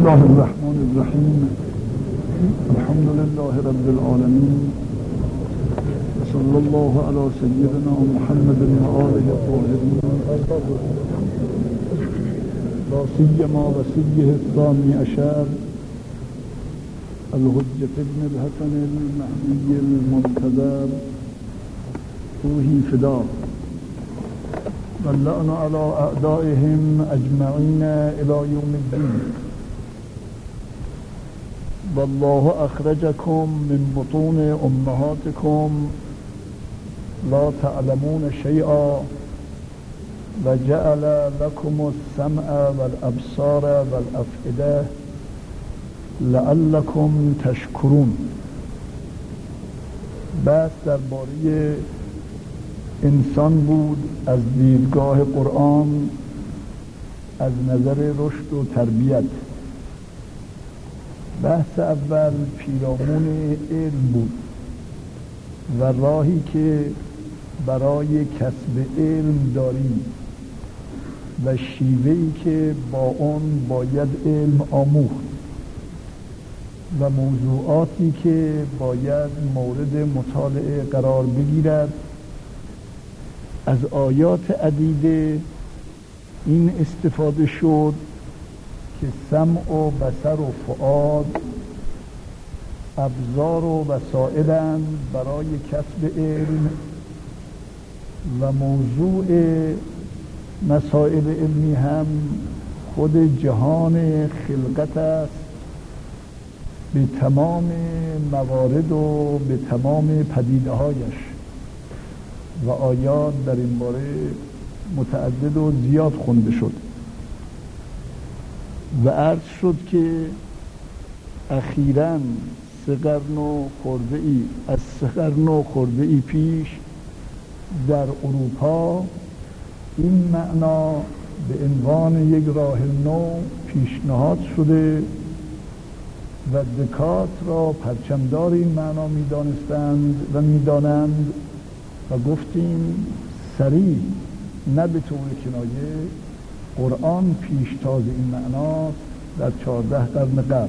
الله الرحمن الرحيم. الحمد لله رب العالمين، صلى الله على سيدنا محمد وآله الطاهرين، لا سيما وسيه الثاني عشر الحجة ابن الحسن المهدي المنتظر روحي فداه، واللعن على أعدائهم أجمعين إلى يوم الدين. والله أخرجكم من بطون أمهاتكم لا تعلمون شيئا وجعل لكم السمع والأبصار والأفئدة لعلكم تشكرون. بس درباره انسان بود از دیدگاه قرآن، از نظر رشد و تربیت. بحث اول پیرامون علم بود و راهی که برای کسب علم داریم و شیوهی که با اون باید علم آموخت و موضوعاتی که باید مورد مطالعه قرار بگیرد. از آیات عدیده این استفاده شد که سمع و بصر و فؤاد ابزار و وسائلند برای کسب علم و موضوع مسائل علمی هم خود جهان خلقت است به تمام موارد و به تمام پدیده هایش، و آیات در این باره متعدد و زیاد خونده شد و عرض شد که اخیراً 3 قرن و خورده ای پیش در اروپا این معنا به عنوان یک راه نو پیشنهاد شده و دکارت را پرچمدار این معنا می‌دانستند و می‌دانند و گفتیم سریع نه به طور کنایه قرآن پیشتاز این معناست در 14 قرن قبل.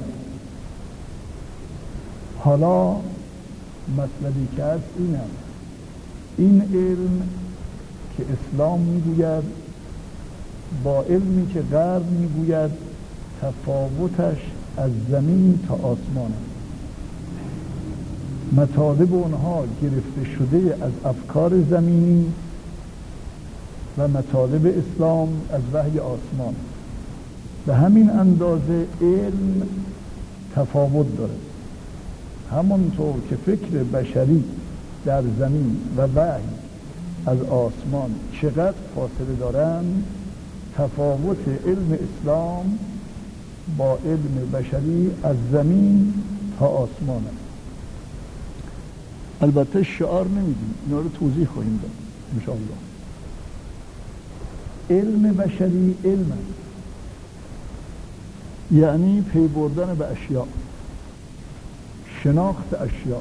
حالا مطلبی که هست این است: این علم که اسلام میگوید با علمی که غرب میگوید تفاوتش از زمین تا آسمان است. مطالب اونها گرفته شده از افکار زمینی و مطالب اسلام از وحی آسمان. به همین اندازه علم تفاوت داره. همونطور که فکر بشری در زمین و وحی از آسمان چقدر فاصله دارن، تفاوت علم اسلام با علم بشری از زمین تا آسمان است. البته شعار نمیدیم، اینا رو توضیح خواهیم داد انشاءالله. علم بشری علم است، یعنی پی بردن به اشیاء، شناخت اشیاء،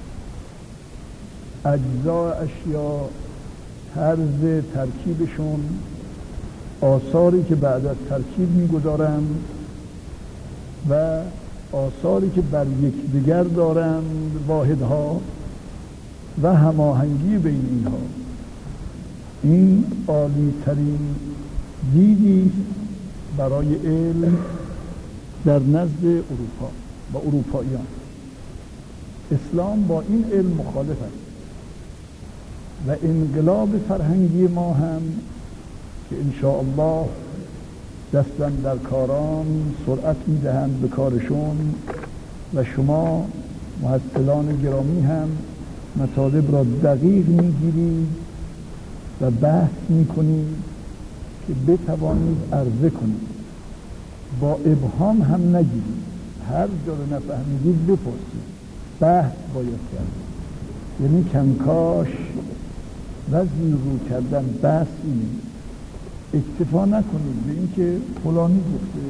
اجزای اشیاء، طرز ترکیبشون، آثاری که بعد از ترکیب میگذارند و آثاری که بر یکدیگر دارند، واحدها و هماهنگی بین اینها. این عالی ترین دیدی برای علم در نزد اروپا و اروپاییان. اسلام با این علم مخالف است و انقلاب فرهنگی ما هم که انشاءالله دستن در کاران سرعت میدهند به کارشون و شما محصلان گرامی هم مطالب را دقیق میگیرید و بحث میکنید که بتوانید عرضه کنید، با ابهام هم نگیرید، هر جا رو نفهمیدید بپرسید، بحث باید کرد. یعنی کنکاش وزن رو کردن بحث اینه. اکتفا نکنید به اینکه فلانی گفته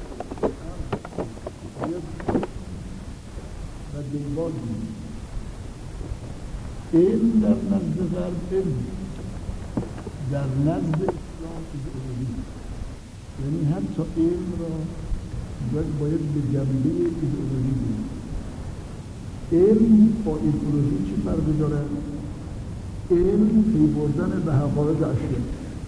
و دنبال کنید. علم در نزد غرب علم، در نزد اسلام ایدئولوژی. یعنی حتی علم را باید به جنبه ایدئولوژی بود. علم با ایدئولوژی چی فرقی داره؟ علم پی بردن به حقایق اشیا،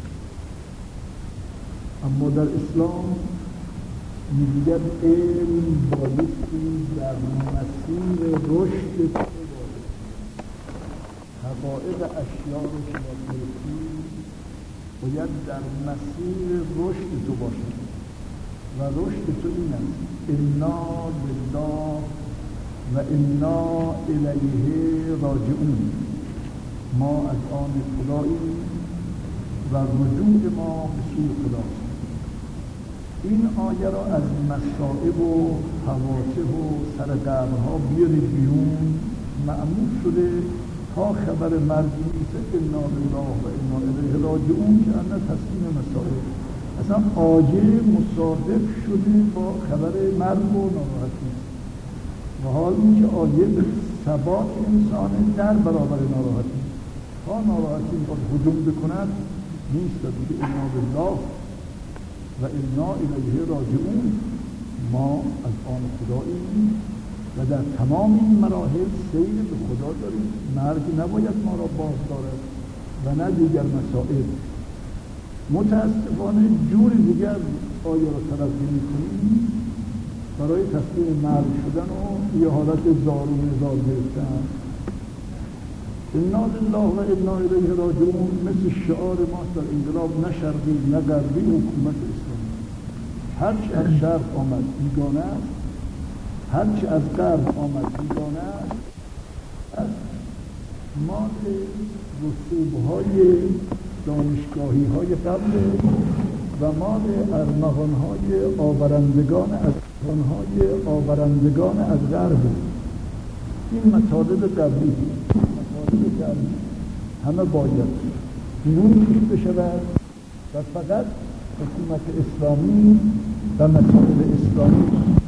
اما در اسلام میگوید علم بایستی در مسیر رشد تو باید. حقایق اشیا رو که گرفتی باید در مسیر رشد تو باشد و رشد تو این است: انا لله و انا الیه راجعون. ما از آن خداییم و رجوع ما به سوی خداست. این آیه را از مصائب و حوادث و سرقبرها بیارید بیرون. معمول شده تا خبر مرگی نیست انا لله و انا الیه راجعون که انا تسلیم مصائب. اصلا آیه مصادف شده با خبر مرگ و ناراحتی و حال اینکه آیه به ثبات انسان در برابر ناراحتی، تا ناراحتی میخواد هجوم بکند نیست دیگه. انا لله و انا الیه راجعون. ما از آن خداییم و در تمام این مراحل سیر به خدا داریم. مرگ نباید ما را باز دارد و نه دیگر مسائل. متاسفانه جور دیگر آیه را تلقی میکنیم برای تسلیم مرگ شدن و یه حالت زارو نزار گرفتن. انا لله و انا الیه راجعون مثل شعار ماست در انقلاب: نه شرقی نه غربی حکومت اسلامی. هرچی از شرق آمد بیگانه است، هرچی از غرب آمد بیگانه است. از مال رسوب‌های دانشگاهی‌های قبل و مال ارمغان‌های آورندگان از غرب. این مطالب قبلی همه باید بیرون کشیده بشود و فقط حکومت اسلامی و مسائل اسلامی.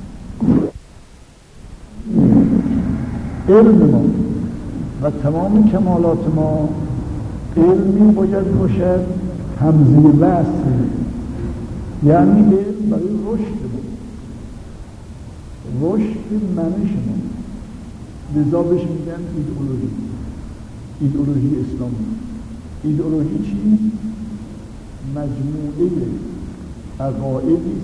علم ما و تمام کمالات ما علمی باید باشد همزیر وصل، یعنی علم برای رشد منش ما. لذا بهش میگن ایدئولوژی اسلامی. ایدئولوژی چیست؟ مجموعه عقایدی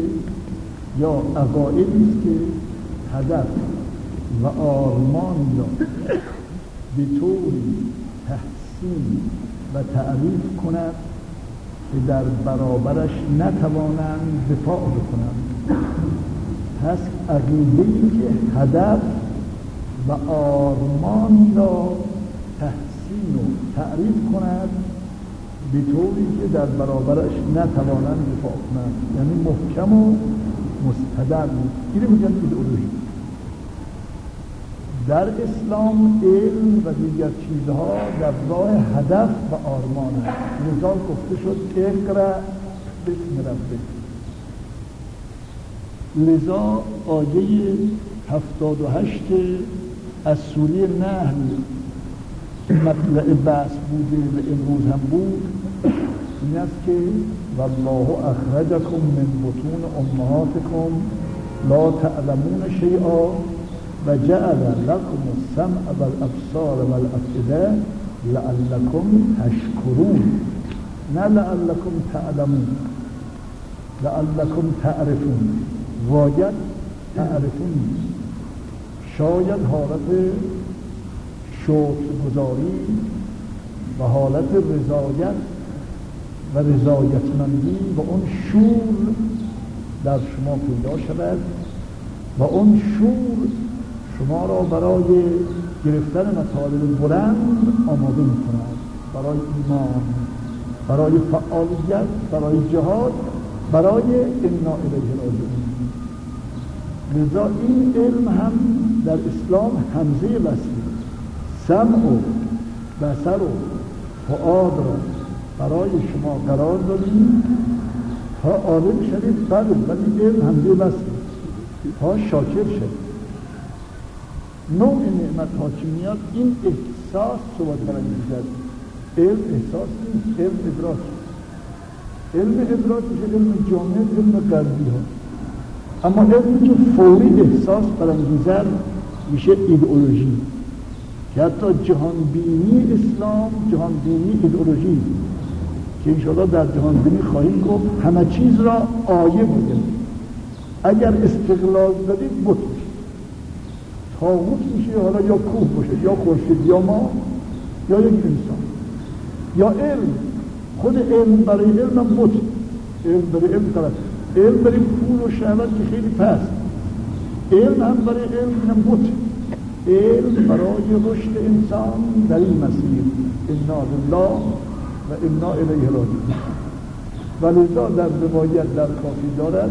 است که هدف و آرمانی را به طوری تحسین و تعریف کند که در برابرش نتوانند دفاع بکنند. پس عقیده‌ای که هدف و آرمان را تحسین و تعریف کند به طوری که در برابرش نتوانند دفاع کنند، یعنی محکم و مستدل. اینو میگن ایدئولوژی. در اسلام علم و دیگر چیزها در راه هدف و آرمان است. لذا گفته شد اقرأ باسم ربک. لذا آیه 78 از سوره نحل مطلع بحث بوده و امروز هم بود. این است که والله اخرجکم من بطون امهاتکم لا تعلمون شیئا و جعل لكم السمع والابصار والافئده لعلكم تشکرون، نه لعلكم تعلمون، لعلكم تعرفون. واجد تعرفون شاید حالت شکرگزاری و حالت رضایت و رضایتمندی و اون شور در شما پیدا شود و اون شور شما را برای گرفتن مطالب بلند آماده می کند، برای ایمان، برای فعالیت، برای جهاد، برای انا الیه راجعون. لذا این علم هم در اسلام همزه وصلی. سمع و بصر و فؤاد را برای شما قرار دادیم تا عالم شدید، ولی علم همزه وصلی تا شاکر شدید. نوع نعمت ها که میاد این احساس صحبت برانگیزد. علم احساس نیست، علم ادراک. علم ادراک میشه علم جامع، علم قلبی ها. اما علمی که فوری احساس برانگیزد میشه ایدئولوژی، که حتی جهانبینی اسلام جهانبینی ایدئولوژی، که انشاءالله در جهانبینی خواهیم گفت همه چیز را آیه بودیم. اگر استقلال دادید بت میشه، طاغوت میشه، حالا یا کوه باشه یا خورشید یا ما یا یک انسان یا علم. خود علم برای علم هم بت، علم برای علم طرف، علم برای پول و شهوت که خیلی پست، علم هم برای علم هم بت. علم برای رشد انسان در این مسیر انا لله و انا الیه راجعون. ولذا در روایت در کافی دارد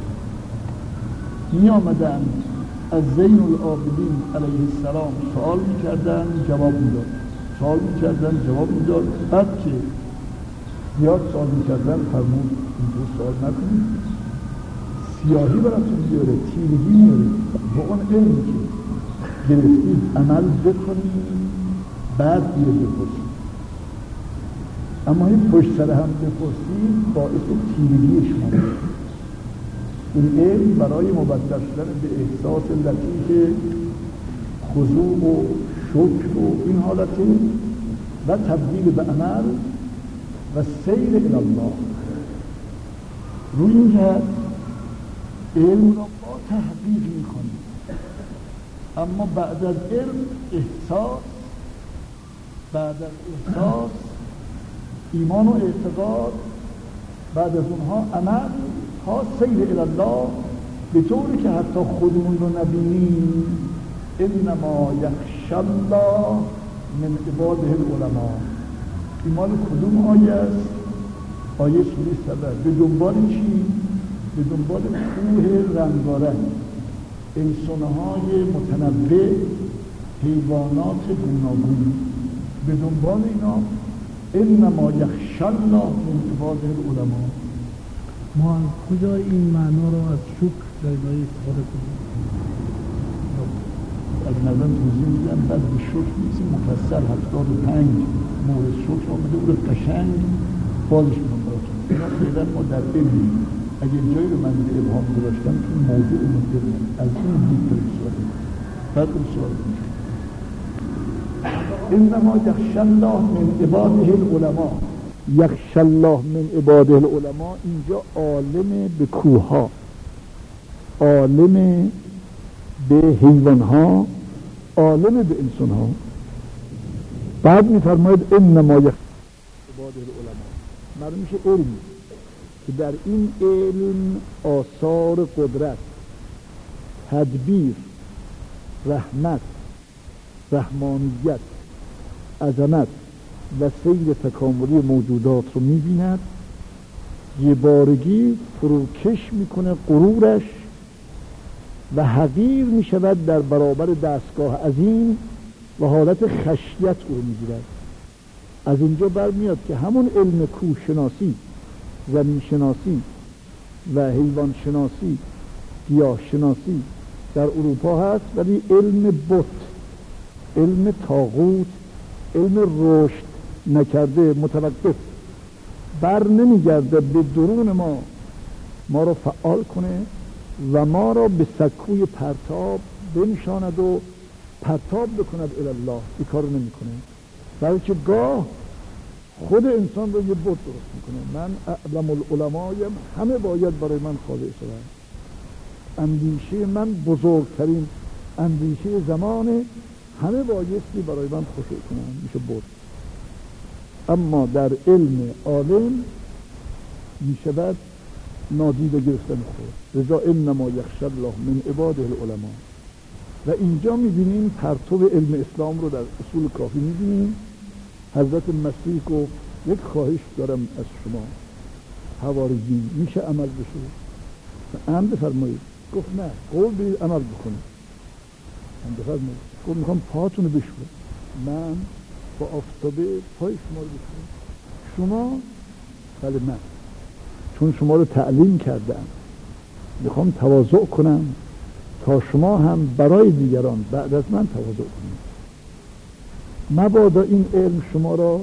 می آمدن از زین العابدین علیه السلام سوال میکردن جواب میداد، سوال میکردن جواب میداد. بعد که زیاد سوال میکردن فرمود اینطور سوال نکنید، سیاهی براتون بیاره، تیرگی میاره. با اون علمی که گرفتید عمل بکنید، بعد بیه بپرسید. اما این پشت سر هم بپرسید باعث تیرگی شما میشه. این علم برای مبدل شدن به احساس لطیف خضوع و شکر و این حالته و تبدیل به عمل و سیر الی الله. روی این جهت علم را با تحقیق می‌خوانیم، اما بعد از علم احساس، بعد از احساس ایمان و اعتقاد، بعد از اونها عمل ها سیر الی الله، به طوری که حتی خودمون رو نبینیم. انما یخشی الله من عباده العلماء. ایمان کدوم آیه است؟ آیه سوره سبع. به دنبال چی؟ به دنبال کوه رنگارنگ، انسانهای متنوع، حیوانات گوناگون، به دنبال اینا. انما یخشی الله من عباده العلماء. ما از کجا این معنا را از شکر در اینجا استفاده کنیم؟ از نظرم توضیح میدم. بعد به شکر میسیم مفصل 75 مورد شکر آمده بود قشنگ بازش میکنم براتون. اینا فعلا ما در علمی اگه جایی رو من به ابهام گذاشتم که موضوع مدرم از این دید بریم سوال بعد اون سوال میکنم. انما یخشی الله من عباده العلماء. یخشی الله من عباده العلماء اینجا عالم به کوها، عالم به حیوانها، عالم به انسانها. بعد میفرماید انما یخشی عباده العلماء. معلوم میشه علمی که در این علم آثار قدرت، تدبیر، رحمت، رحمانیت، عظمت و سیر تکاملی موجودات رو میبیند. یه بارگی فروکش میکنه غرورش و حقیر میشود در برابر دستگاه عظیم و حالت خشیت او میگیرد. از اینجا برمیاد که همون علم کوهشناسی، زمین شناسی و حیوان شناسی، گیاه شناسی در اروپا هست، ولی علم بت، علم طاغوت، علم رشد نکرده، متوقف، بر نمیگرده به درون ما را فعال کنه و ما را به سکوی پرتاب بنشاند و پرتاب بکند الی الله. این کار نمیکنه، بلکه گاه خود انسان رو یه بت درست میکنه. من اعلم العلمایم، همه باید برای من خاضع شدن. اندیشه من بزرگترین اندیشه زمانه، همه بایستی برای من خشوع کنن، میشه بت. اما در علم عالم میشود نادیده گرفتن خود. رضا انما یخشی الله من عباده العلماء. و اینجا میبینیم پرتو علم اسلام رو در اصول کافی میبینیم. حضرت مسیح گفت یک خواهش دارم از شما حواریین، میشه عمل بشه؟ عمل بفرمایید. گفت نه، قول بدید عمل بکنید. عمل بفرمایید. گفت میخوام پاتونو بشورم. من با آفتابه پای شما رو بشورم. شما؟ بله من، چون شما رو تعلیم کردم میخوام تواضع کنم تا شما هم برای دیگران بعد از من تواضع کنید. مبادا این علم شما را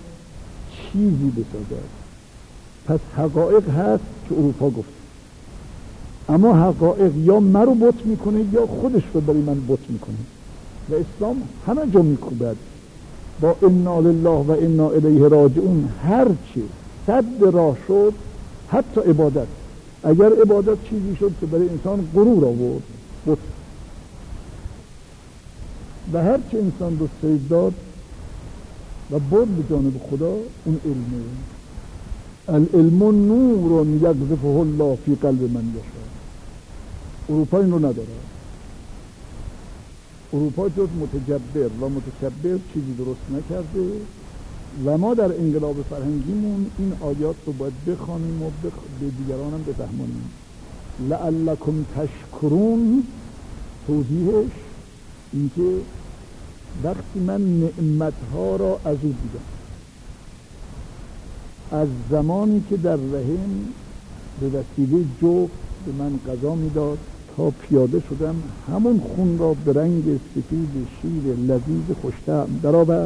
چیزی بسازد. پس حقایق هست که اروپا گفت، اما حقایق یا من رو بت میکنه یا خودش رو برای من بت میکنه و اسلام همه جا میکوبد با انا لله و انا الیه راجعون. هرچی صد راه شد، حتی عبادت، اگر عبادت چیزی شد که برای انسان غرور آورد بت، و هرچی انسان رو سید داد و برد به جانب خدا، اون علمه. العلم نور یقذفه الله فی قلب من یشاء. اروپا این رو نداره. اروپا جز متجبر و متکبر چیزی درست نکرده و ما در انقلاب فرهنگیمون این آیات رو باید بخوانیم و به دیگران هم بفهمانیم. لعلکم تشکرون، توضیحش اینکه وقتی من نعمتها را از او دیدم، از زمانی که در رحم به وسیله جفت به من غذا میداد تا پیاده شدم، همون خون را به رنگ سفید شیر لذیذ خوش‌طعم درآورد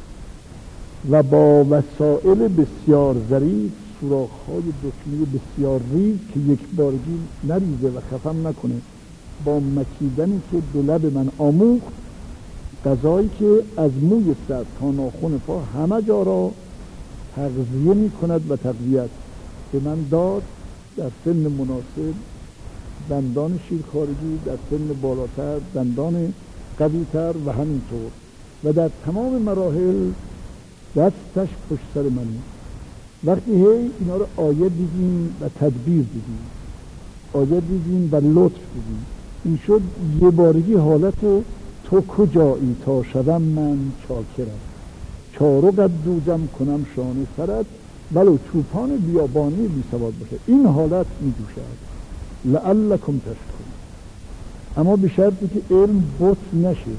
و با وسایل بسیار ظریف، سوراخ‌های دکمه بسیار ریز که یک بارگی نریزه و خفم نکنه، با مکیدنی که به لب من آموخت، غذایی که از موی سر تا ناخن پا همه جا را تغذیه می کند و تقویت به من داد. در سن مناسب دندان شیرخوارگی، در سن بالاتر دندان قوی‌تر و همینطور، و در تمام مراحل دستش پشت سر من. وقتی اینا رو آیه دیدیم و تدبیر دیدیم، آیه دیدیم و لطف دیدیم، این شد یه بارگی حالت تو کجایی تا شدم من چاکرم، چارقت دوزم کنم شانه سرت، ولو چوپان بیابانی بی سواد باشه. این حالت می جوشد. لعلکم تشکرون، اما به شرطی که علم بت نشه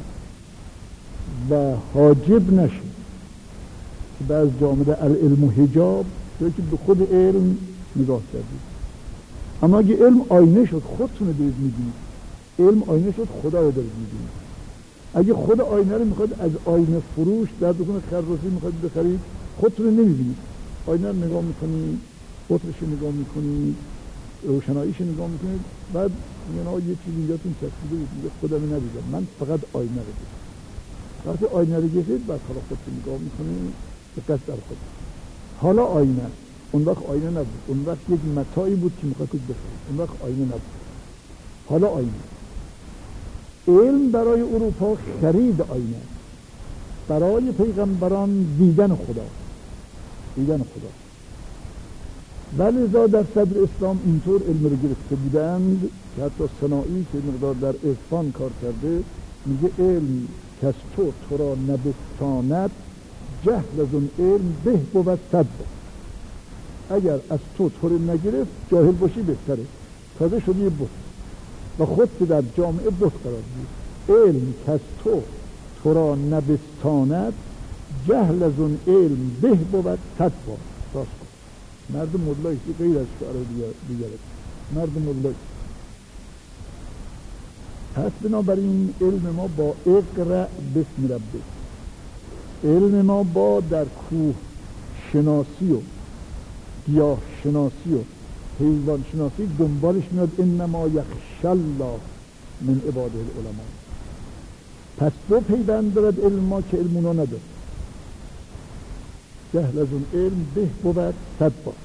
و حاجب نشه، که بعض جامعه العلم و حجاب که به خود علم نگاه کردید. اما اگه علم آینه شد، خودتون رو دارید می‌بینید. علم آینه شد، خدا رو دارید می‌بینید. اگه خود آینه رو میخواد از آینه فروش در دکان خررسی میخواد بخرید، خودتون رو نمی‌بینید. آینه رو نگاه می‌کنید، قطرش رو نگاه می‌کنید، روشناییش رو نگاه می‌کنید، بعد میگن یه چیزی اینجاتون چسبیده بود، میگه خودم ندیدم، من فقط آینه رو دیدم. وقتی آینه رو گرفتید، بعد حالا خودتون نگاه می‌کنید، دقت در خود. حالا آینه، اون وقت آینه نبود، اون وقت یک متاعی بود که می‌خواستید بخرید، اون وقت آینه نبود، حالا آینه. علم برای اروپا خرید آینه، برای پیغمبران دیدن خدا، دیدن خدا. ولذا در صدر اسلام اینطور علم رو گرفته بودند که حتی صناعی که مقدار در اصفهان کار کرده میگه علم کس تو را نبستاند، جهل از اون علم به بود صد. اگر از تو رو نگرفت، جاهل باشی بهتره، تازه شدی یه بت و خود در جامعه بت قرار بود. علم کس تو را نبستاند، جهل از اون علم به بود صد بار. راست کن. مرد ملایی که غیر از شعر دیگره، مرد ملایی. پس بنابراین علم ما با اقرأ بسم ربک، علم ما با در کوه شناسی و گیاه شناسی و حیوان شناسی دنبالش میاد. انما یخشی الله من عباده العلماء. پس دو پیوند دارد علم ما که علم اونا نداره. جهل از اون علم به بود صد بار.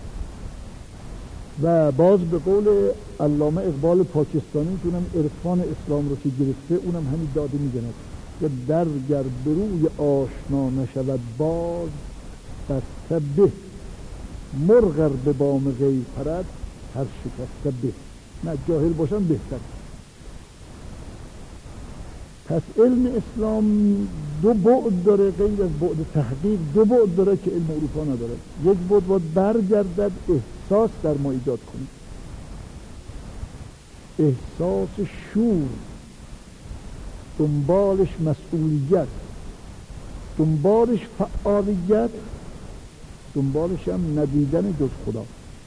و باز به قول علامه اقبال پاکستانی که اونم عرفان اسلام رو که گرفته، اونم همین داده میزند که درگر بروی آشنا نشود باز، بسته به مرغ به بام غیب پرد، هر شکسته به. نه جاهل باشن بهتر. پس علم اسلام دو بعد داره، غیر از بعد تحقیق دو بعد داره که علم اروپا نداره. یک بعد باید برگردد احساس در ما ایجاد کنید، احساس شور، دنبالش مسئولیت، دنبالش فعالیت، دنبالش هم ندیدن جز خدا.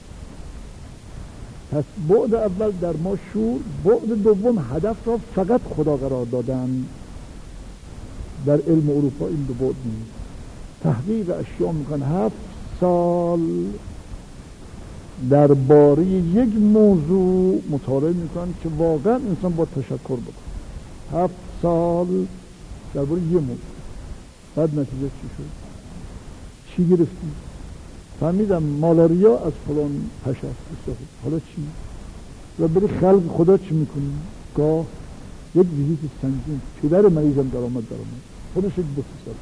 پس بعد اول در ما شور، بعد دوم هدف را فقط خدا قرار دادن. در علم اروپا این دو بعد نیست. تحقیق اشیاء میکنن 7 سال درباره یک موضوع مطالعه میکنن که واقعا انسان با تشکر بکنه. 7 سال درباره یه موضوع، بعد نتیجه چی شد؟ چی گرفتی؟ فهمیدم مالاریا از فلان پشه است. حالا چی؟ و بری خلق خدا چی میکنی؟ گاه یک ویزیت سنگین، پدر مریضم درآمد خودش یک بت ساز.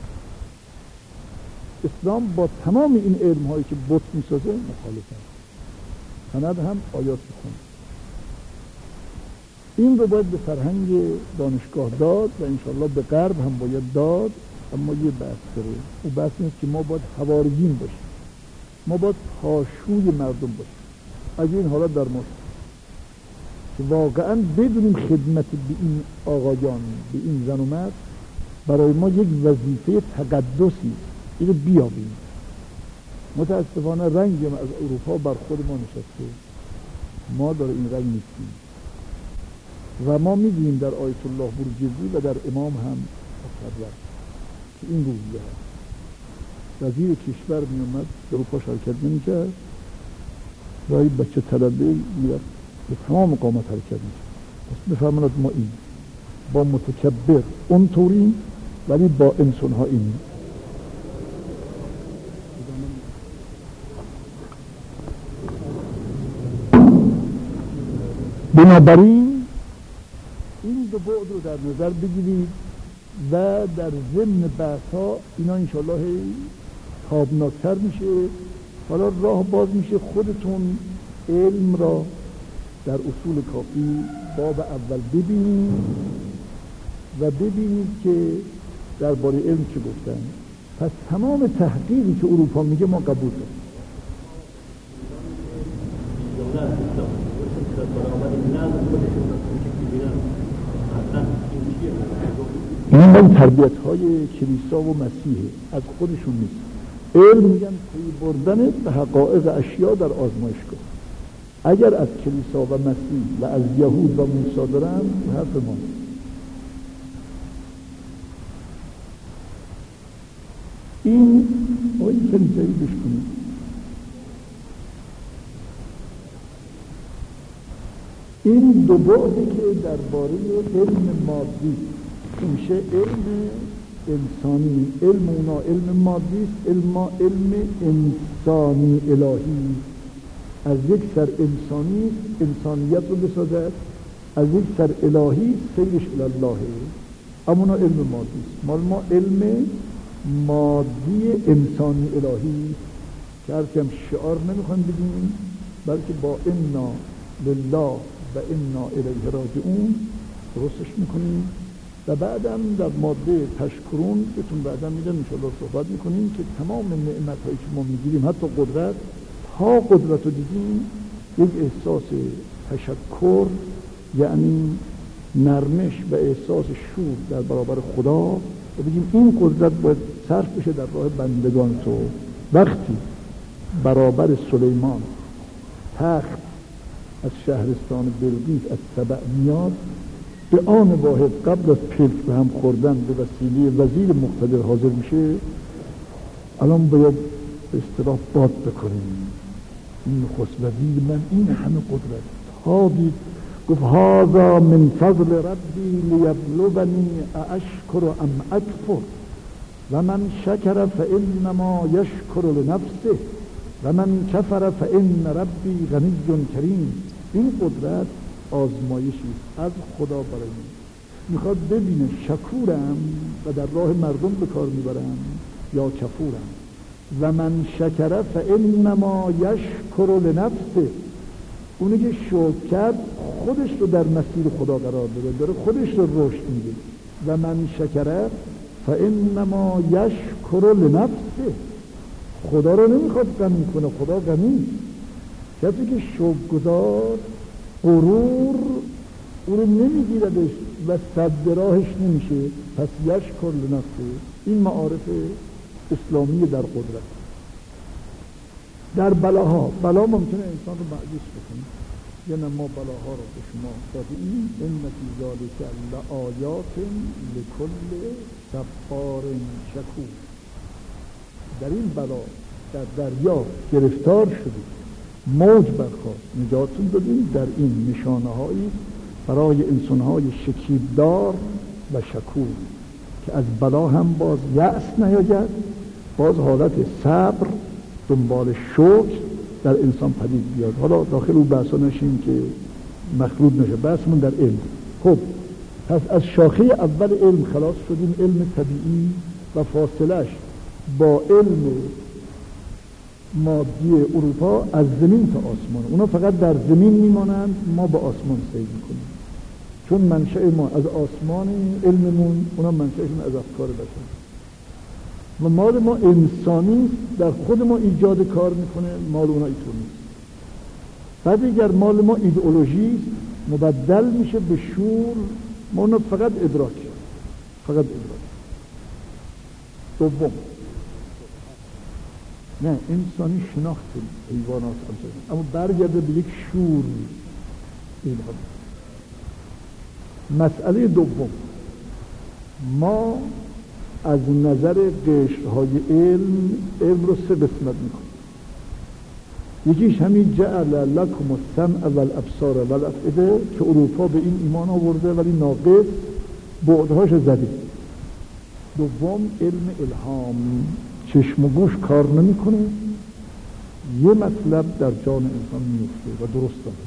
اسلام با تمام این علم هایی که بت میسازه مخالفه، سند هم آیات میخونه. این رو باید به فرهنگ دانشگاه داد و انشالله به غرب هم باید داد. اما یه بحث داره، او بحث نیست که ما باید حواریین باشیم، ما باید پاشوی مردم باشیم. از این حالت در ماست که واقعا بدونیم خدمت به این آقایان، به این زن و مرد برای ما یک وظیفه تقدسی، اینو بیابیم. متاسفانه رنگ از اروپا بر خود ما نشسته، ما داره این رنگ نیستیم و ما می‌بینیم در آیت الله بورجزی و در امام هم مکرر که این روزیه هست. وزیر کشور میومد اروپا شرکت نمی‌کرد و این بچه طلبه میرفت به تمام مقامات حرکت می‌کرد. پس بفرماند ما این با متکبر اونطوریم ولی با انسان‌ها این. بنابراین این دو بعد رو در نظر بگیرید و در ضمن بحث‌ها اینا انشاءالله تابناکتر میشه. حالا راه باز میشه خودتون علم را در اصول کافی باب اول ببینید و ببینید که درباره علم چه گفتن. پس تمام تحقیقی که اروپا میگه ما قبول داریم. این من تربیت های کلیسا و مسیحه، از خودشون نیست. علم میگن پی بردن به حقایق اشیا در آزمایشگاه. اگر از کلیسا و مسیح و از یهود و موسی دارن حرف ما. این کلیسایی بشکنید. این دو بعدی که درباره علم مادی میشه علم انسانی، علم اونا علم مادی است، علم انسانی الهی. از یک سر انسانی انسانیت رو بسازد، از یک سر الهی سیرش الله. اما اونا علم مادی است. ما علم مادی انسانی الهی که هرچم شعار نمیخوایم بگیم، بلکه با انا لله و انا الیه راجعون درستش میکنیم و بعدم در ماده تشکرون بهتون بعدم میدم انشاءالله صحبت میکنیم که تمام نعمت هایی که ما میگیریم حتی قدرت، تا قدرت رو دیدیم یک احساس تشکر یعنی نرمش و احساس شور در برابر خدا و بگیم این قدرت باید صرف بشه در راه بندگان تو. وقتی برابر سلیمان تخت از شهرستان بلقیس از سبع میاد، به آن واحد قبل از پلک به هم خوردن به وسیله وزیر مقتدر حاضر میشه. الان باید به اصطلاح باد بکنیم این نخست وزیر من این همه قدرت ها دید، گفت هذا من فضل ربی لیبلونی ااشکر ام اکفر و من شکر فانما یشکر لنفسه و من کفر فان ربی غنی کریم. این قدرت آزمایشی از خدا برای من، میخواد ببینه شکورم و در راه مردم به کار میبرم یا کفورم. و من شکر فانما یشکر لنفسه، اونی که شکر کرد خودش رو در مسیر خدا قرار بده، داره خودش رو رشد میده. و من شکر فانما یشکر لنفسه، خدا رو نمیخواد غنی کنه، خدا غنی. کسی که شکرگزار غرور او رو نمیگیردش و صد راهش نمیشه، پس یشکر لنفسه. این معارف اسلامی در قدرت. در بلاها، بلا ممکنه انسان رو معجز بکنه، یعنی ما بلاها رو به شما دادیم. ان فی ذلک لآیات لکل صبار شکور. در این بلا در دریا گرفتار شدید موج برخاست نجاتون دادیم. در این نشانه هایی برای انسان های شکیبدار و شکور که از بلا هم باز یأس نیاید، باز حالت صبر دنبال شکر در انسان پدید بیاد. حالا داخل اون بحثا نشیم که مخلوط نشه، بحثمون در علم. خب پس از شاخه اول علم خلاص شدیم، علم طبیعی و فاصلش با علم مادی اروپا از زمین تا آسمان. اونا فقط در زمین میمانند، ما به آسمان سیر میکنیم، چون منشأ ما از آسمان علممون، اونا منشأشون از افکار بشر. و مال ما انسانی در خود ما ایجاد کار میکنه، مال اونا اینطور نیست. بعد اگر مال ما ایدئولوژی مبدل میشه به شور، ما اونا فقط ادراک. دوم نه انسانی شناخت حیوانات اما برگرده به یک شور. مسئله دوم، ما از نظر قشرهای علم رو سه قسمت میکنیم. یکیش همین جعل لکم السمع والابصار والافئده که اروپا به این ایمان آورده ولی ناقص بعدهاش زده. دوم علم الهام، چشم و گوش کار نمیکنه، یه مطلب در جان انسان میفته و درست داره.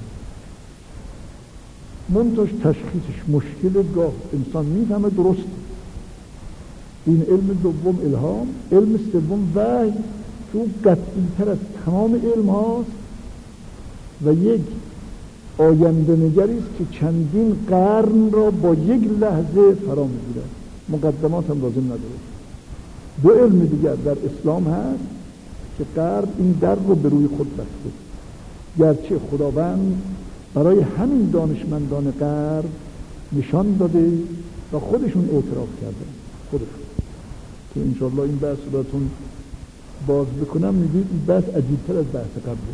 منتاش تشخیصش مشکل، گاه انسان میفهمه درست. این علم دوم الهام. علم سوم وحی که او قطعی تر از تمام علم هاست و یک آینده نگریست که چندین قرن را با یک لحظه فرا میگیرد، مقدمات هم لازم نداره. دو علم دیگر در اسلام هست که غرب این در رو به روی خود بسته، گرچه خداوند برای همین دانشمندان غرب نشان داده و خودشون اعتراف کردن، خودشون که انشاءالله این بحث رو براتون باز بکنم میگید این بحث عجیبتر از بحث قبله.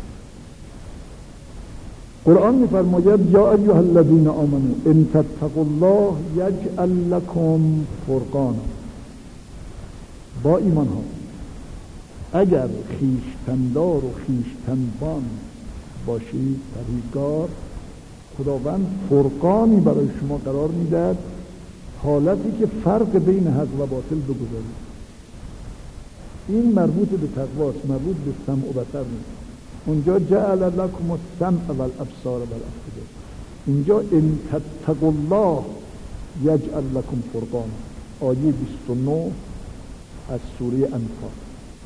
قرآن میفرماید یا ایها الذین آمنوا ان تتقوا الله یجعل لکم فرقانا. با ایمان ها اگر خویشتندار و خویشتنبان باشید، پرهیزگار، خداوند فرقانی برای شما قرار میدهد، حالتی که فرق بین حق و باطل بگذارید. این مربوط به تقواست، مربوط به سمع و بصر نیست. اونجا جعل لکم السمع والابصار والافئده، اینجا ان تتقوا الله یجعل لکم فرقانا. آیه 29 از سوره انفال.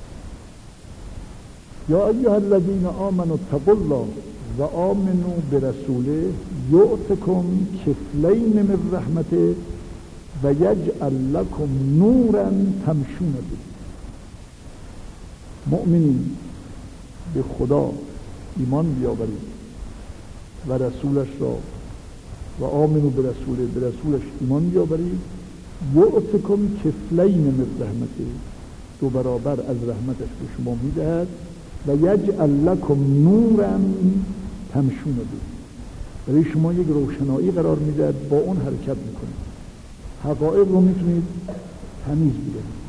یا ایها الذین آمنوا اتقوا الله و آمنوا برسوله یؤتکم کفلین من رحمته و یجعل لکم نورا تمشون به. مؤمنین به خدا ایمان بیاورید و رسولش را و آمنوا برسوله، به رسولش ایمان بیاورید، یؤتکم کفلین من رحمته، دو برابر از رحمتش به شما میدهد، و یجعل لکم نورا تمشون به، برای شما یک روشنایی قرار میدهد، با اون حرکت میکنید، حقایق رو میتونید تمیز بدید.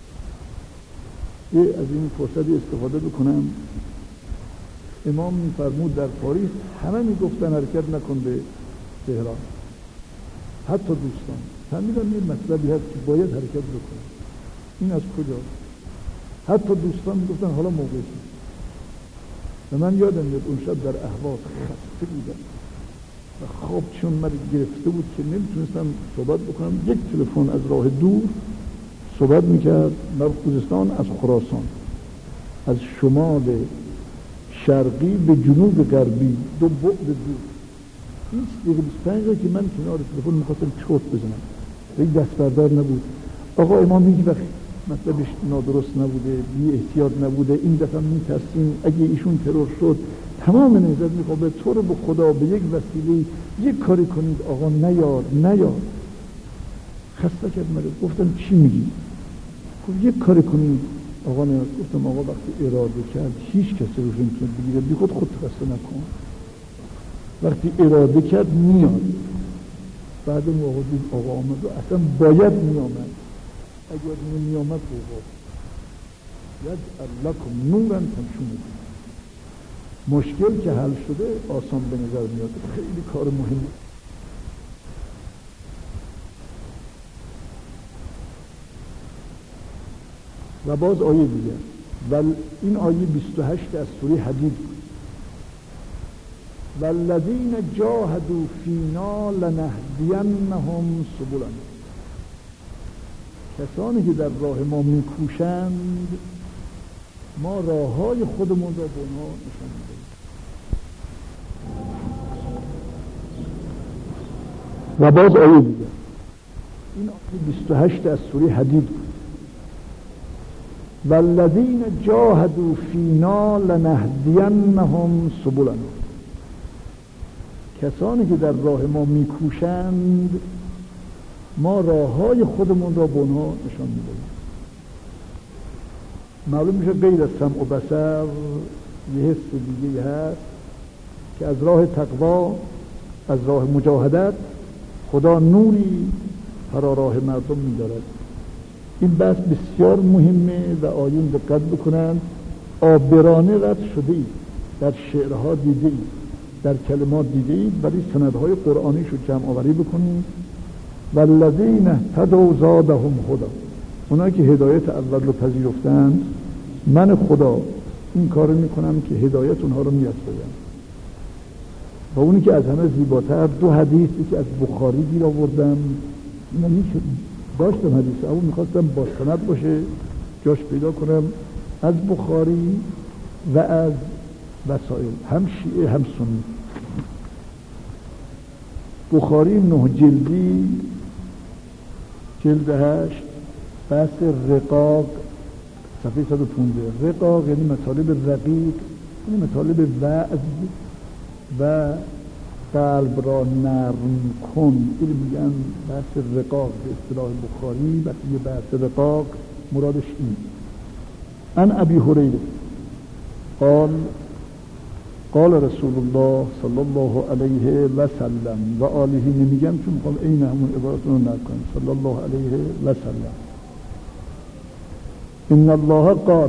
از این فرصت استفاده بکنم. امام میفرمود در پاریس همه میگفتن حرکت نکن به تهران، حتی دوستان فهمیدن یه مطلبی هست که باید حرکت بکنن. این از کجا؟ حتی دوستان میگفتن حالا موقعی. و من یادم میاد اون شب در اهواز خسته بودم و خواب چون من گرفته بود که نمیتونستم صحبت بکنم. یک تلفن از راه دور صحبت میکرد، در خوزستان از خراسان، از شمال شرقی به جنوب غربی، دو بعد دور. 25 که من کنار تلفن میخواستم چرت بزنم، یک دست بردار نبود. آقا امام هیچ وقت مطلبش نادرست نبوده، بی احتیاط نبوده، این دفعه میترسیم اگه ایشون ترور شد تمام نهضت میخواد به طور به خدا به یک وسیله یک کاری کنید. آقا نیار خسته کرد مگه. گفتم چی میگی؟ گفت یک کاری کنید. آقا نیار. گفتم آقا وقتی اراده کرد هیچ کسی روش نمیتونه بگیره، بی خود خسته نکن. وقتی اراده کرد میاد. بعد موقع دید آقا آمد و اصلا باید میامد، اگر نمیامد بابا یجعل لکم نورا تمشون به. مشکل که حل شده آسان به نظر میاد، خیلی کار مهمه. و باز آیه دیگه، این آیه 28 از سوره حدید بود. والذین جاهدوا فینا لنهدینهم سبلنا. کسانی که در راه ما میکوشند ما راههای خودمون را به اونها نشان میدهیم. و باز آیه دیگه، این آیه 28 از سوره حدید بود. والذین جاهدوا فینا لنهدینهم سبلنا. کسانی که در راه ما میکوشند ما راههای خودمون را به اونها نشان میدهیم. معلوم میشه غیر از سمع و بصر یه حس دیگه هست که از راه تقوا، از راه مجاهدت خدا نوری فرا راه مردم میدارد. این بحث بسیار مهمه و آیون دقت بکنند. عابرانه رد شده اید، در شعرها دیده اید، در کلمات دیده اید، ولی سندهای قرآنیش رو جمع آوری بکنید. والذین اهتدوا زادهم هدی. اونایی که هدایت اول رو پذیرفتند، من خدا این کار میکنم که هدایت اونها رو می‌افزایم. و اونی که از همه زیباتر، دو حدیثی که از بخاری گیر آوردم، من داشتم حدیث اول میخواستم با سند باشه جاش پیدا کنم، از بخاری و از وسائل، هم شیعه هم سنی. بخاری 9 جلدی، جلد 8، بحث رقاق، صفحه 115. رقاق یعنی مطالب رقیق، یعنی مطالب وعظ و قلب را نرم کن. این میگن بحث رقاق به اصطلاح بخاری. وقتی یه بحث رقاق مرادش این. عن ابی هریره قال رسول الله صلی الله علیه و سلم و آله نمیگم چون میخوام این همون عبارتون رو نکنم. صلی الله علیه و سلم. ان الله قال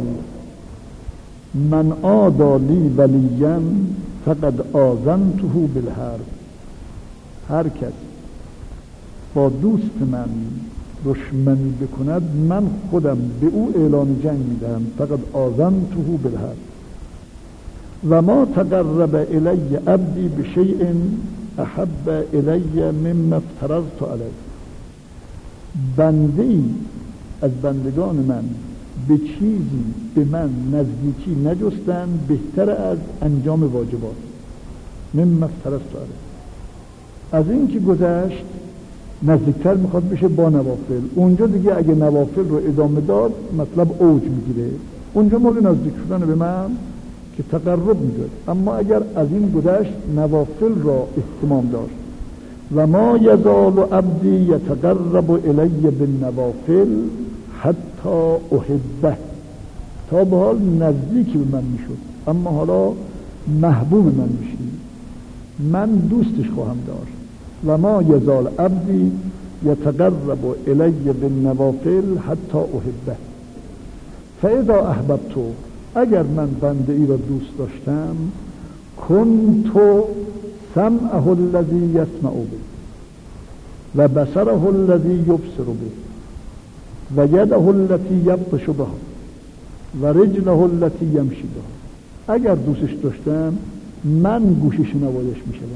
من عادى لی ولیا فقد آذنته بالحرب. هر کس با دوست من دشمنی بکند من خودم به او اعلان جنگ میدهم. فقد آذنته بالحرب. و ما تقرب الی عبدی بشیء احب الی مما افترضت علیه. بنده‌ای از بندگان من به چیزی به من نزدیکی نجستند بهتر از انجام واجبات. مما افترضت علیه. از این که گذشت نزدیکتر میخواد بشه با نوافل. اونجا دیگه اگه نوافل رو ادامه داد مطلب اوج میگیره. اونجا مورد نزدیک شدن به من که تقرب میداد. اما اگر از این گذشت نوافل را اهتمام داشت. و ما یزال عبدی یتقرب الی بالنوافل حتی احبه. تا به حال نزدیک به من میشد اما حالا محبوب من میشه، من دوستش خواهم داشت. و ما یزال عبدی یتقرب الی بالنوافل حتی احبه. فاذا احببت، اگر من بنده ای را دوست داشتم، کنت سمعه الذی یسمع به و بصره الذی یبصر به و یده التي یبطش بها و رجله التي یمشی بها. اگر دوستش داشتم من گوش شنوایش میشدم،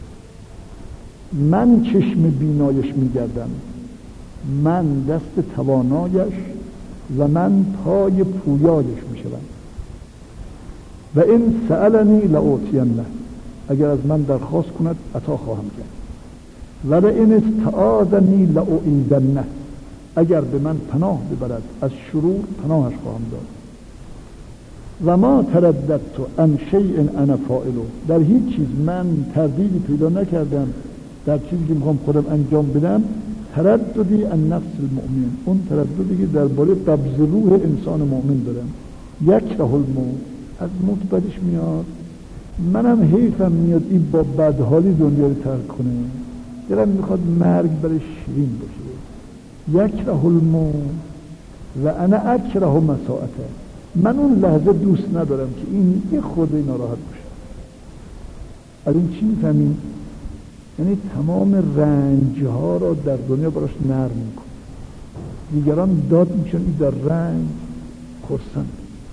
من چشم بینایش میگردم، من دست توانایش و من پای پویایش میشدم. و این سألنی لأعطینه. اگر از من درخواست کند عطا خواهم کرد. و این استعاذنی لأعیذنه. اگر به من پناه ببرد از شرور پناهش خواهم داد. و ما ترددت عن شیء انا فاعله. در هیچ چیز من تردیدی پیدا نکردم در چیزی که میخوام خودم انجام بدم. ترددی عن نفس المؤمن. اون ترددی که درباره قبض روح انسان مؤمن دارم. یکره الموت. از موت بدش میاد. منم حیفم میاد این با بدحالی دنیا رو ترک کنه. دلم میخواد مرگ برای شیرین باشه. یکره الموت و انا اکره مساعته. من اون لحظه دوست ندارم که این خود ناراحت باشه. از این چی میفهمیم؟ یعنی تمام رنج ها را در دنیا براش نرم میکن. دیگران داد میشن این در رنج خرسند.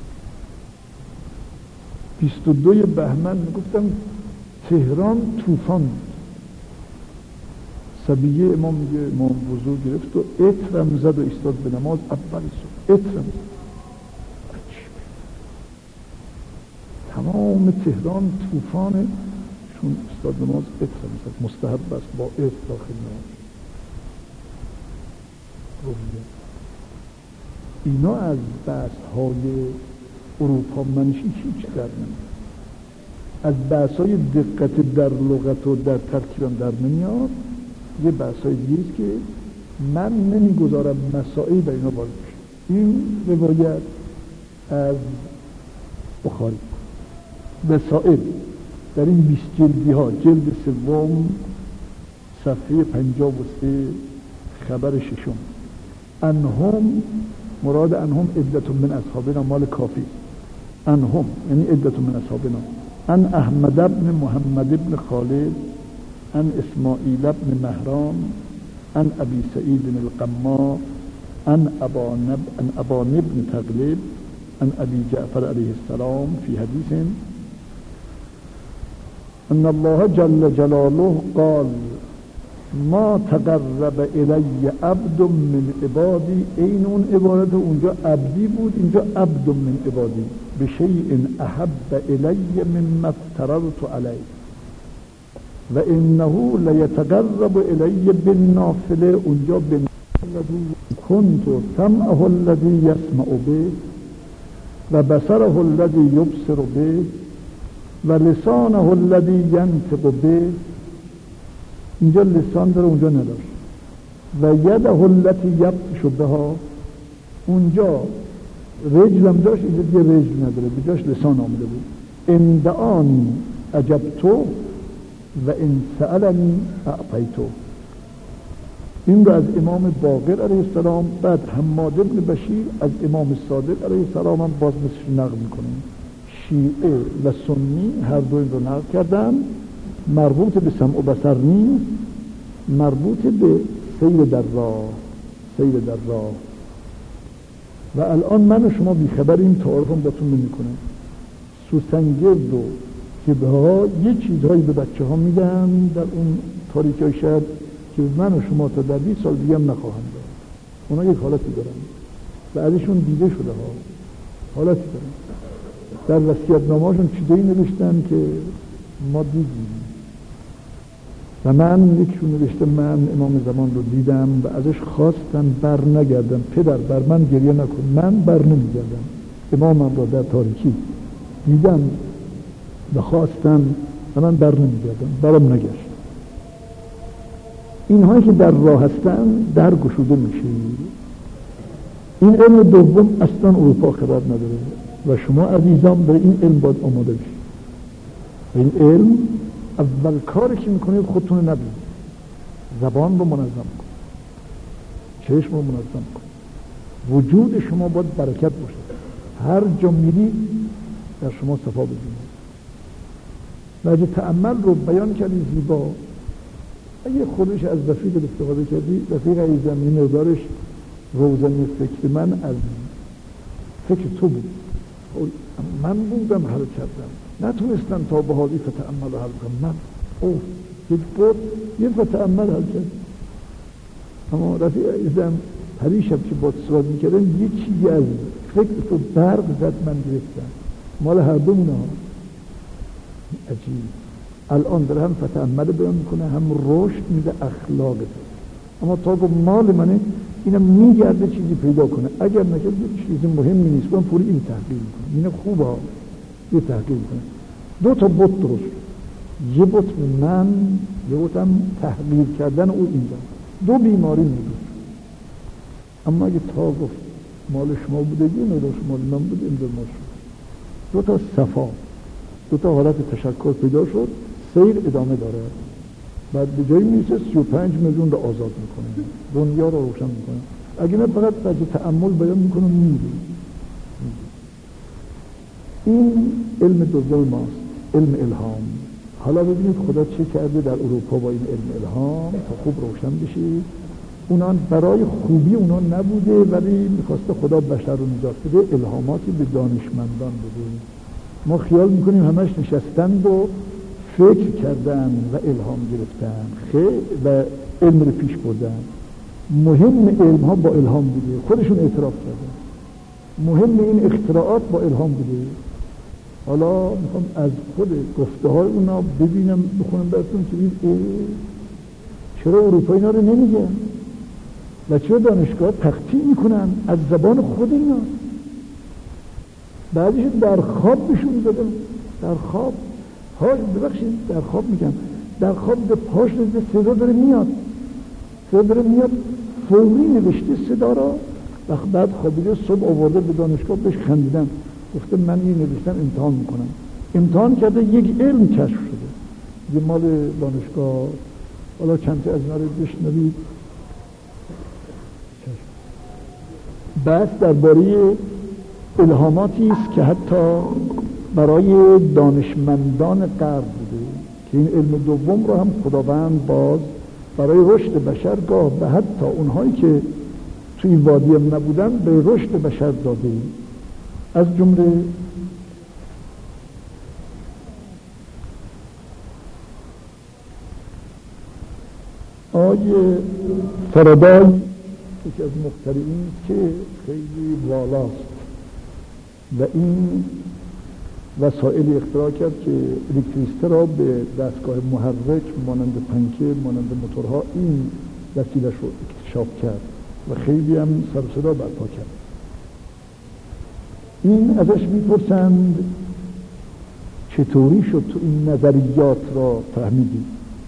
22 بهمن میگفتم تهران طوفان بود. صبیه امام میگه امام وضو گرفت و عطرم زد و ایستاد به نماز اول صبح. عطرم تمام تهران طوفانه، چون استاد نماز عطرم زد. مستحب است با عطر داخل نماز. اینا از بحث‌های اروپا منشی هیچ در نمیاد. از بحث‌های دقت در لغت و در ترکیبم در نمیاد. یه بحث‌های دیگه است که من نمیگذارم مسائل به اینا وارد بشه. این روایت از بخاری وسائل در این 20 جلدی ها، جلد سوم صفحه 53 خبر ششم. انهم، مراد انهم عدة من اصحابنا، مال کافی. انهم یعنی عدة من اصحابنا. ان احمد بن محمد بن خالد، ان اسماعیل بن مهران، ان ابی سعید القما، ان ابان بن تغلب، ان ابی جعفر علیه السلام فی حدیث ان الله جل جلاله قال ما تقرب الی عبد من عبادی. این اون عبارت اونجا عبدی بود، اینجا عبد من عبادی. بشیء احب الی مما افترضت علیه و انه لیتقرب الی بالنافله. اونجا بالنافله کنت سمعه الذی یسمع به و بصره الذی یبصر به و لسانه الذی ینطق به. اینجا لسان داره، اونجا نداره. و یده التي یبطش بها، اونجا رجلم داشت، اینجا دیگه رجل نداره، بجاش لسان آمده بود. ان دعانی اجبتو و ان سألنی اعطیتو. این رو از امام باقر علیه السلام، بعد حماد بن بشیر از امام صادق علیه السلام هم باز مثل نقل میکنیم. شیعه و سنی هر دو این رو نقل کردن. مربوط به سمع و بصر نیست، مربوط به سیر در راه. سیر در راه. و الان من و شما بیخبریم، تعارفم باتون نمیکنه. سوسنگرد و جبهه ها یه چیزهایی به بچه ها میدن در اون تاریکی های شهر که من و شما تا در 20 سال دیگه هم نخواهند دارن. اونا یک حالتی دارن، بعدشون دیده شده ها، حالتی دارن. در وصیت‌نامه‌هاشون چیزایی نوشتن که ما دیدیم. و من یکشون نوشته من امام زمان رو دیدم و ازش خواستم بر نگردم. پدر بر من گریه نکن، من بر نمیگردم. امامم را در تاریکی دیدم و خواستم و من بر نمیگردم، برم نگشت. اینهایی که در راه هستن در گشوده میشه. این علم دوم اصلا اروپا خبر نداره و شما عزیزان به این علم باید آماده بشید. این علم اول کاری که میکنید خودتون نبینید، زبان رو منظم کن، چشم رو منظم کن، وجود شما باید برکت باشه. هر جا میری در شما صفا ببینید. وجه تأمل رو بیان کردی زیبا. اگه خودش از رفیق استفاده کردی، رفیق عزیزم این مقدارش روزنی فکر من از فکر تو بود، من بودم حل کردم، نتونستم تا به حالی فتأمل رو حل کنم. من یک بود یه فتأمل حل کرد. اما رفیق عزیزم پریشب که با صحبت میکردم یه چیزی از فکر تو برق زد، من گرفتم. مال هر دومونه ها. عجیب. الان داره هم فتأمل بیان میکنه، هم رشد میده اخلاق تو. اما تا گفت مال منه، اینم میگرده چیزی پیدا کنه. اگر نکرد یه چیزی مهمی نیست، من پوری این تحقیل میکنه. اینه خوبه ها، یه تحقیل کنه. دو تا بت درست، یه بت من، یه بتم تحقیل کردن او اینجا. دو بیماری میدود. اما اگه تا گفت مال شما بوده، یه نداشت مال من بود، این دو ما شد. دو تا صفا، دو تا حالت تشکر پیدا شد، سیر ادامه داره. بعد به جایی میرسه 35 میلیون رو آزاد میکنه، دنیا رو روشن میکنه. اگه نه فقط بعد تأمل بیان میکنه میره. این علم دوم ماست، علم الهام. حالا ببینید خدا چه کرده در اروپا با این علم الهام تا خوب روشن بشه. اونان برای خوبی اونان نبوده، ولی میخواسته خدا بشر رو نجات بده، الهاماتی به دانشمندان بده. ما خیال میکنیم همش نشستند و فکر کردن و الهام گرفتن و علم رو پیش بردن. مهم علم ها با الهام بوده، خودشون اعتراف کردن. مهم این اختراعات با الهام بوده. حالا میخوام از خود گفته های اونا ببینم، بخونم براتون که چرا اروپا اینا رو نمیگن و چرا دانشگاه تقطیع میکنن از زبان خود اینا. بعدش در خواب بهشون دادم، در خواب ببخشید در خواب میگم، در خواب به پاش رسیده صدا داره میاد فوری نوشته صدا را و بعد خوابیده. صبح آورده به دانشگاه، بهش خندیدن، گفته من این نوشتم امتحان میکنم. امتحان کرده یک علم کشف شده یه مال دانشگاه. حالا چند تا از اینا رو بشنوید. بحث درباره الهاماتی است که حتی برای دانشمندان غرب بوده که این علم دوم رو هم خداوند باز برای رشد بشر گاه به حتی اونهایی که توی وادی هم نبودن به رشد بشر داده. از جمله آیه فارادای یکی از مخترعین که خیلی والاست و این وسایلی اختراع کرد که الکتریسته را به دستگاه محرک مانند پنکه، مانند موتورها، این وسیله‌اش رو اکتشاف کرد و خیلی هم سر و صدا برپا کرد. این ازش میپرسند چطوری شد تو این نظریات را فهمیدی؟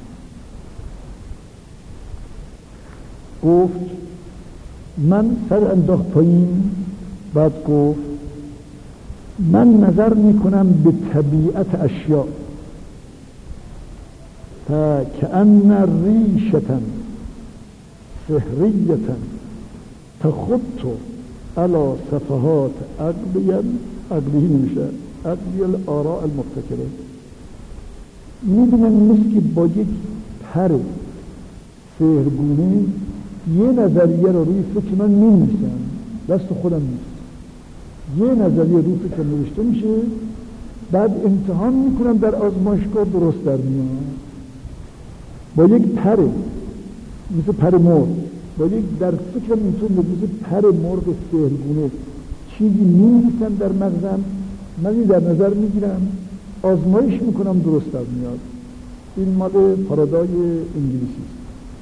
گفت من سر انداخت پایین، بعد گفت من نظر میکنم به طبیعت اشیاء تا کأن ریشة سحریة تخط على صفحات عقلی نمیشه عقلی الآراء المبتکره. میبینم مثل که با یک پر سحرگونه یه نظریه رو روی فکر من می‌نویسم، دست خودم نیست. یه نظریه روی فکر نوشته میشه، بعد امتحان میکنم در آزمایشگاه درست در میاد. با یک پر مثل پر مرغ، با یک در فکرم اینطور مثل پر مرغ سحرگونه چیزی می‌نویسم در مغزم، من در نظر میگیرم، آزمایش میکنم درست در میاد. این مال فارادای انگلیسی است.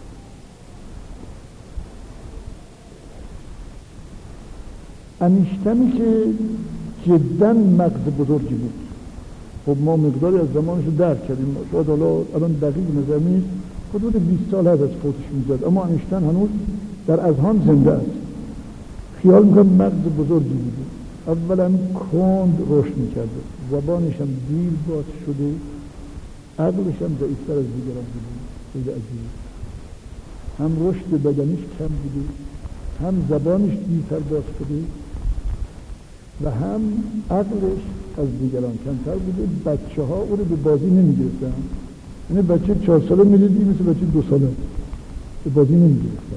انیشتنی که جداً مغز بزرگی بود. خب ما مقداری از زمانش رو درک کردیم، شاید حالا الان دقیق نظر نیست، حدود 20 سال هست از فوتش میزد، اما انیشتن هنوز در اذهان زنده است. خیال میکنم مغز بزرگی بود. اولا کند رشد میکرده، زبانش هم دیر باز شده، عقلش هم ضعیفتر از دیگران بوده. خیلی عجیب. هم رشد بدنیش کم بوده، هم زبانش دیرتر باز شده و هم عقلش از دیگران کمتر بوده. بچه ها او رو به بازی نمیگرفتن، یعنی بچه 4 ساله میدیدی مثل بچه 2 ساله به بازی نمیگرفتن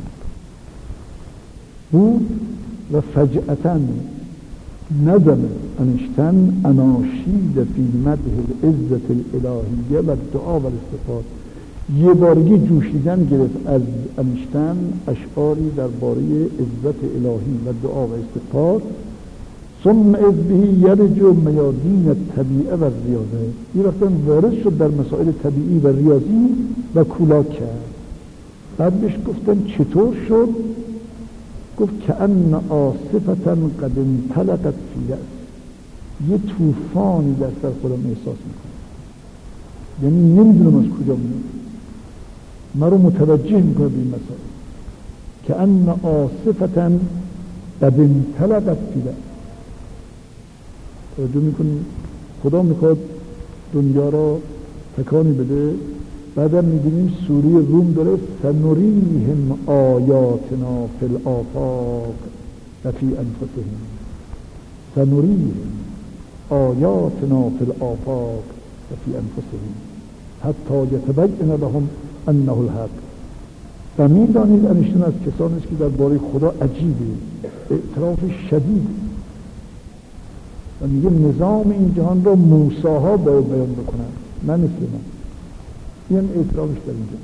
بود. و فجأتاً ندم انیشتن اناشید فی مدح العزت الالهیه و دعا و الاستغفار. یه بارگی جوشیدن گرفت از انیشتن اشعاری درباره عزت الهی و دعا و استغفار. ثم اذ به یرج میادین الطبیعه و ریاضه. یه وقتا وارد شد در مسائل طبیعی و ریاضی و کولاک کرد. بعد بهش گفتن چطور شد؟ گفت کأن عاصفة قد انطلقت فی رأس. یه طوفانی در سر خودم احساس میکنم، یعنی نمیدونم از کجا میاد، من رو متوجه میکنه به این مسائل. کأن عاصفة قد انطلقت فی رأس. توجه میکنی خدا میخواد دنیا را تکانی بده. بعدم میبینیم سوره روم داره سنریهم آیاتنا فی الآفاق و فی انفسهم. سنریهم آیاتنا فی الآفاق و فی انفسهم. حتی یتبین لهم انه الحق. و میدانید انیشتین از کسانی است که درباره خدا عجیبه، اعتراف شدید و میگه نظام این جهان را موسی‌ها باید بیان بکنن، نه مثل من. این اعترافش در اینجا.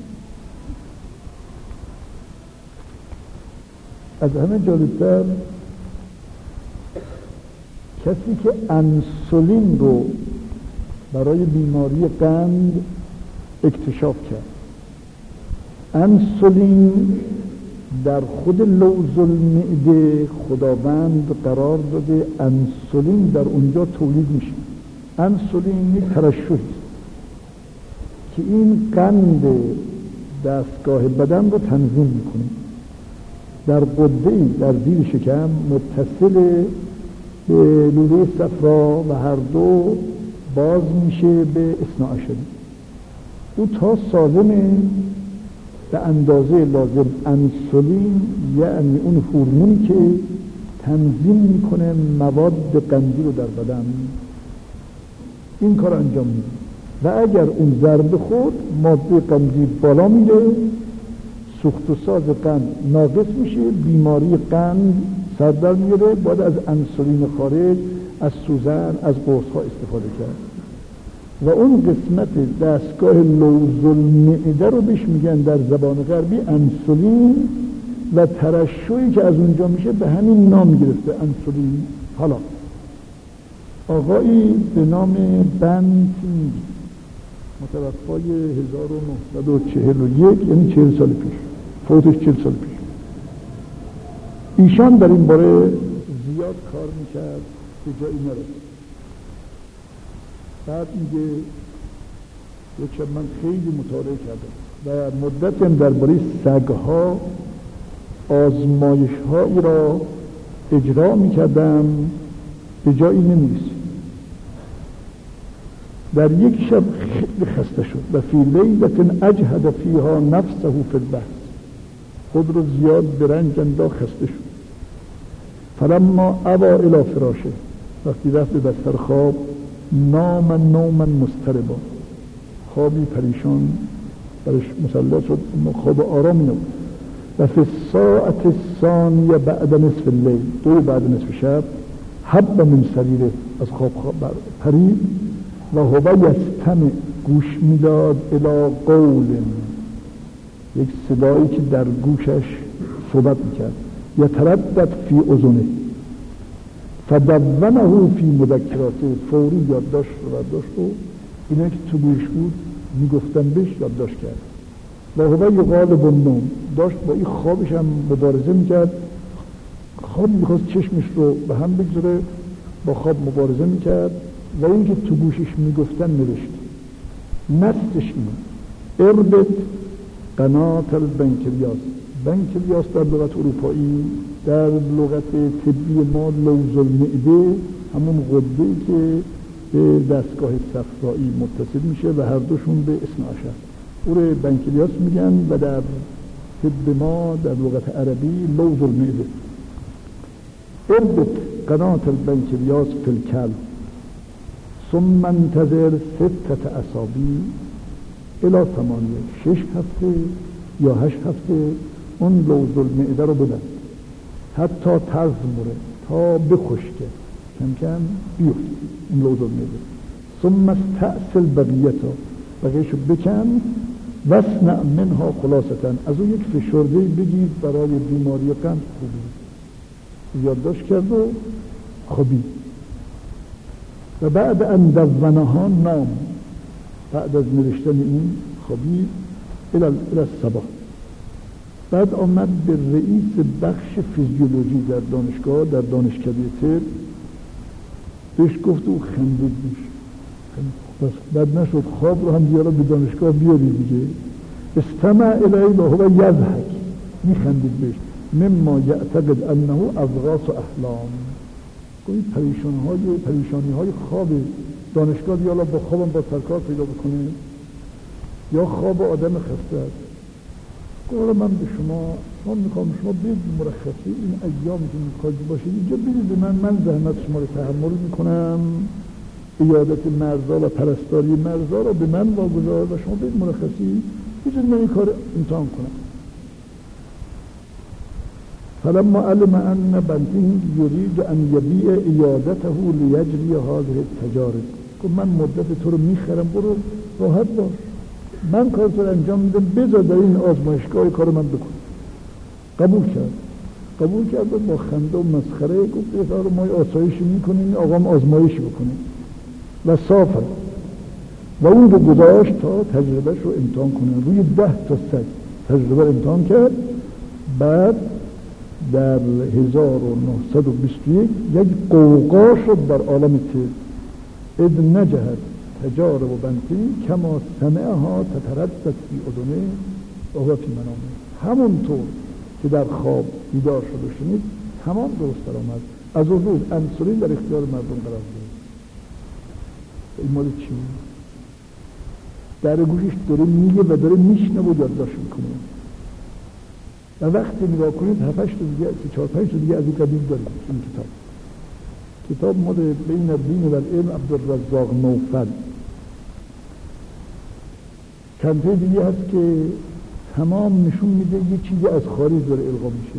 از همه جالبتر کسی که انسولین رو برای بیماری قند اکتشاف کرد، انسولین در خود لوز المعده خداوند قرار داده انسولین در اونجا تولید میشه. انسولین یک ترشح که این قند دستگاه بدن رو تنظیم میکنه. در غده‌ای در زیر شکم متصل به لوله صفرا و هر دو باز میشه به اثناعشری. او تا سالمه به اندازه لازم انسولین، یعنی اون هورمونی که تنظیم میکنه مواد قندی رو در بدن، این کار انجام میده و اگر اون ضربه خورد ماده قندی بالا میره، سوخت و ساز قند ناقص میشه، بیماری قند سر در میاره. باید از انسولین خارج از سوزن از قرص ها استفاده کرد و اون قسمت دستگاه لوز المعده رو بهش میگن در زبان غربی انسولین و ترشحی که از اونجا میشه به همین نام گرفته انسولین. حالا آقایی به نام بنتینگ متوفای 1941 یعنی 40 سال پیش، فوتش 40 سال پیش، ایشان در این باره زیاد کار میکرد به جایی نرسید. بعد میگه یک شب من خیلی مطالعه کردم و مدتم درباره سگها آزمایش هایی را اجرا میکردم، به جایی نمیرسید. در یک شب خیلی خسته شد و فی لیلة اجهد فیها نفسه فی البحث، خود رو زیاد به رنج انداخت، خسته شد. فلما ابا الی فراشه، وقتی رفت به بستر خواب، نام نوما مضطربا، خوابی پریشان برش مسلط شد، خواب آرامی نبود. و فی الساعة الثانیه بعد نصف اللیل، دو بعد نصف شب، حب من سریره، از خواب پرید و هو یستمع، گوش میداد، الی قول، یک صدایی که در گوشش صحبت میکرد، یتردد فی اذنه فدونه فی مذکراته، فوری یادداشت و اینا که تو گوش بود میگفتن بهش یادداشت کرد. و هو یغالب النوم، داشت با این خوابش هم مبارزه میکرد، خواب میخواست چشمش رو به هم بگذاره، با خواب مبارزه میکرد و این که تو گوشش میگفتن نوشت. نستش این اربط قنات البنکریاس، بنکریاس در لغت اروپایی، در لغت طبی ما لوز المعده، همون غده‌ای که به دستگاه صفرایی متصل میشه و هر دوشون به اثناعشر، او رو بنکریاس میگن و در طب ما در لغت عربی لوز المعده. اربط قنات البنکریاس فی الکلب ثم انتظر 6 اسابیع الی 8، 6 هفته یا 8 هفته اون لوز المعده رو بدن حتی تزمره، تا بخشکه، کم کم بیفت این لوز المعده. ثم استأصل بقیتا، بقیهشو بکن، واصنع منها خلاصتا، از اون یک فشرده بگیر برای بیماری قند خوبی. یادداشت کرد و خوابید. و بعد ان دونها نام، بعد از نوشتن این خوابید الی الصباح. بعد آمد به رئیس بخش فیزیولوژی در دانشگاه، در دانشکده طب، بهش گفت و خندید بیش. بس بعد نشد، خواب رو هم بیاره به دانشگاه بیاری دیگه. استمع الی و هو یضحک، میخندید بهش. مما یعتقد انه اضغاث احلام، گویی پریشانی های خواب دانشگاه یا با خوابم با سرکار پیدا بکنه یا خواب آدم خسته است. گویی من به شما میخوام شما بید مرخصی این ایامی که میخواید باشید اینجا بید به من زحمت شما رو تحمل میکنم ایادت مرزا و پرستاری مرزا رو به من واگذار و شما بید مرخصی بجید من این کار امتحان کنم. فلما علم ان بنتین یرید ان یبیع ایادته لیجری هذه التجارب، گفت من مدت تو رو میخرم، برو راحت باش، من کار تو رو انجام میدم، بذار در این آزمایشگاه کار من بکن. قبول کرد و با خنده و مسخره گفت رو ما آسایشی میکنیم، آقام آزمایشی بکنیم و صافه و اون رو گذاشت تا تجربهش رو امتحان کنه. روی 10 تا سگ تجربه امتحان کرد. بعد در 1921 یک قوقا شد در عالم تیر، اذ نجهت تجارب بنتی کما سمعها تتردد فی اذنه وهو فی منامه. همونطور که در خواب بیدار شد و شنید تمام درست درآمد. از اون روز انسولین در اختیار مردم قرار گرفت. این مال چی بود؟ در گوشش داره میگه و داره میشنه و یادداشت میکنه. و وقتی نگاه کنید 7-8 تا دیگه 4-5 تا دیگه از این قبیل داریم. این کتاب مال بین الدین و العلم عبدالرزاق نوفل. چند دیگه هست که تمام نشون میده یه چیزی از خارج داره القا میشه.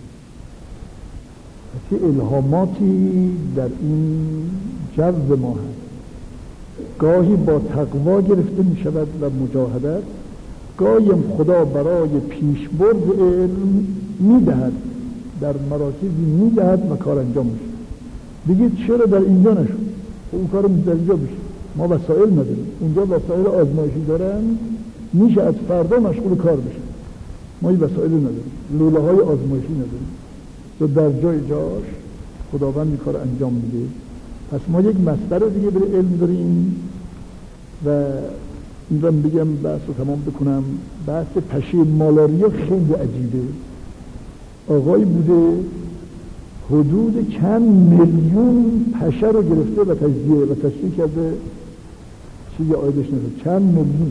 پس یه الهاماتی در این جو ما هست. گاهی با تقوا گرفته میشود و مجاهدت، گاهی خدا برای پیشبرد علم میدهد، در مراکزی میدهد و کار انجام میشه. دیگه چرا در اینجا نشد؟ اون کار در اینجا بشه. ما وسایل نداریم، اونجا وسایل آزمایشی دارن، میشه از فردا مشغول کار بشه. ما این وسایل نداریم، لوله های آزمایشی نداریم، تو در جاش خداوند این کار انجام میده. پس ما یک مصدر دیگه برای علم داریم و این رو بگم بحث رو تمام بکنم. بحث پشه مالاریا خیلی عجیبه. آقای بوده حدود چند میلیون پشه رو گرفته و تجزیه و تشریح کرده، چیزی آیدش نشد. چند میلیون.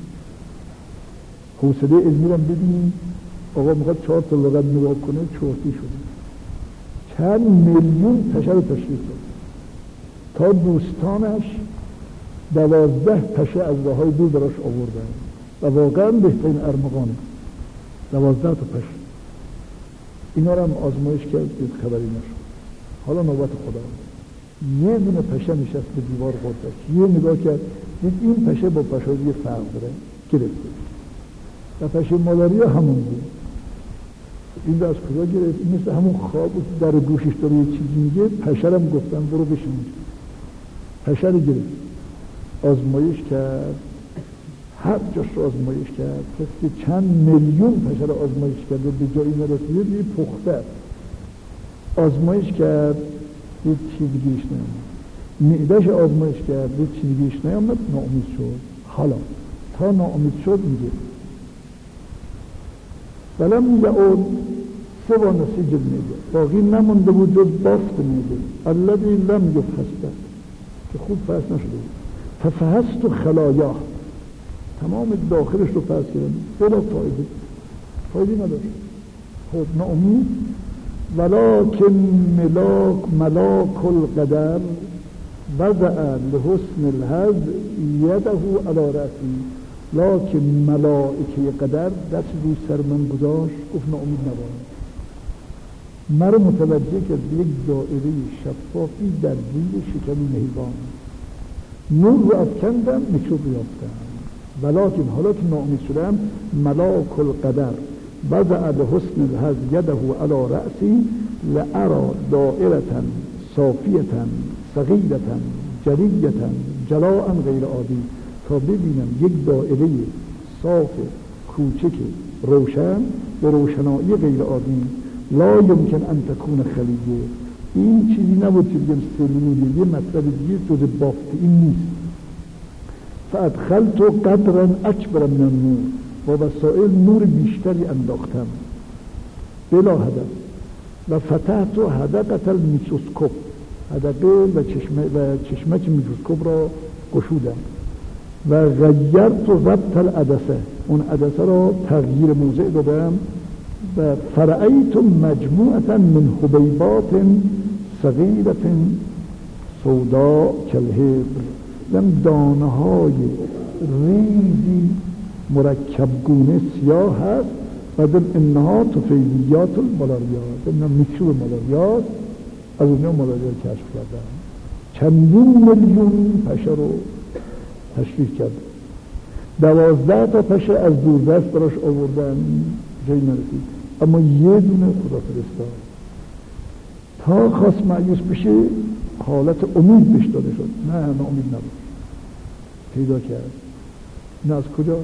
حوصله علمی رو ببینیم. آقا میخواد 4 تا لغت نگاه کنه، چرتی شده. چند میلیون پشه رو تشریح کرد تا دوستانش 12 پشه از راههای دور براش آوردن و واقعا بهترین ارمغانه. 12 تا پشه. اینا رو هم آزمایش کرد که خبری نشد. حالا نوبت خدا. یه دونه پشه نشست به دیوار قدرت، یه نگاه کرد دید این پشه با پشه دیگه فرق داره، گرفته. و پشه مالاریا همون بود. این رو از کجا گرفت؟ این مثل همون خواب بود در گوشش داره یه چیزی میگه. پشه رو هم گفتن برو بشین. پشه رو گرفت، آزمایش کرد، هر جاش رو آزمایش کرد. کسی که چند میلیون پشه رو آزمایش کرده به جایی نرسیده دیگه پخته. آزمایش کرد یه چیزی گیرش نیامد. معده‌اش آزمایش کرد یه چیزی گیرش نیامد، ناامید شد. حالا تا ناامید شد میگه ولم یعود سوى نسیج المعده، باقی نمونده بود جز بافت معده الذی لم یفحص به، که خوب فحص نشده بود. ففحصت خلایاه، تمام داخلش رو فحص کردم، بلا فایده نداشت. خب ناامید. ولکن ملاک القدر وضع لحسن الحظ یده علی رأسی، لکن ملائکه قدر دست روی سر من گذاشت، گفت ناامید نباشم. مرا متوجه کرد به یک دائره شفافی در زیر شکم حیوان. نور رو افکندم، میکروب یافتم. ولکن حالا که ناامید شدم، ملاک القدر وضع لحسن الحظ یده علی رأسی لأرى دائرة صافیة صغیرة جلیة جلاء غیر عادی، تا ببینم یک دائره صاف کوچک روشن به روشنایی غیر عادی. لا یمکن ان تکون خلیه، این چیزی نبود که بگم سلولیه، یه مطلب دیگه جز بافت این نیست. فادخلت قدرا اکبر من النور، با وسائل نور بیشتری انداختم بلا هدف. و فتحت حدقة المیکروسکوپ، حدقه و چشمک میکروسکوپ را گشودم. و غیرت ضبط العدسه، اون عدسه را تغییر موضع دادم. و فرأیت مجموعة من حبیبات صغیرة سودا کالهبر، دانه های ریزی مرکب گونه سیاه هست و در انها طفیلیات المالاریات، اینا میکروب مالاریات، از اونها مالاریا کشف کردن. چندین میلیون پشه رو تشریح کرد. 12 تا پشه از دوردست براش آوردن، جایی نرسید، اما یه دونه خدا فرستاد. تا خواست مایوس بشه حالت امید بهش داده شد. نه امید نبود، پیدا کرد. این از کجا؟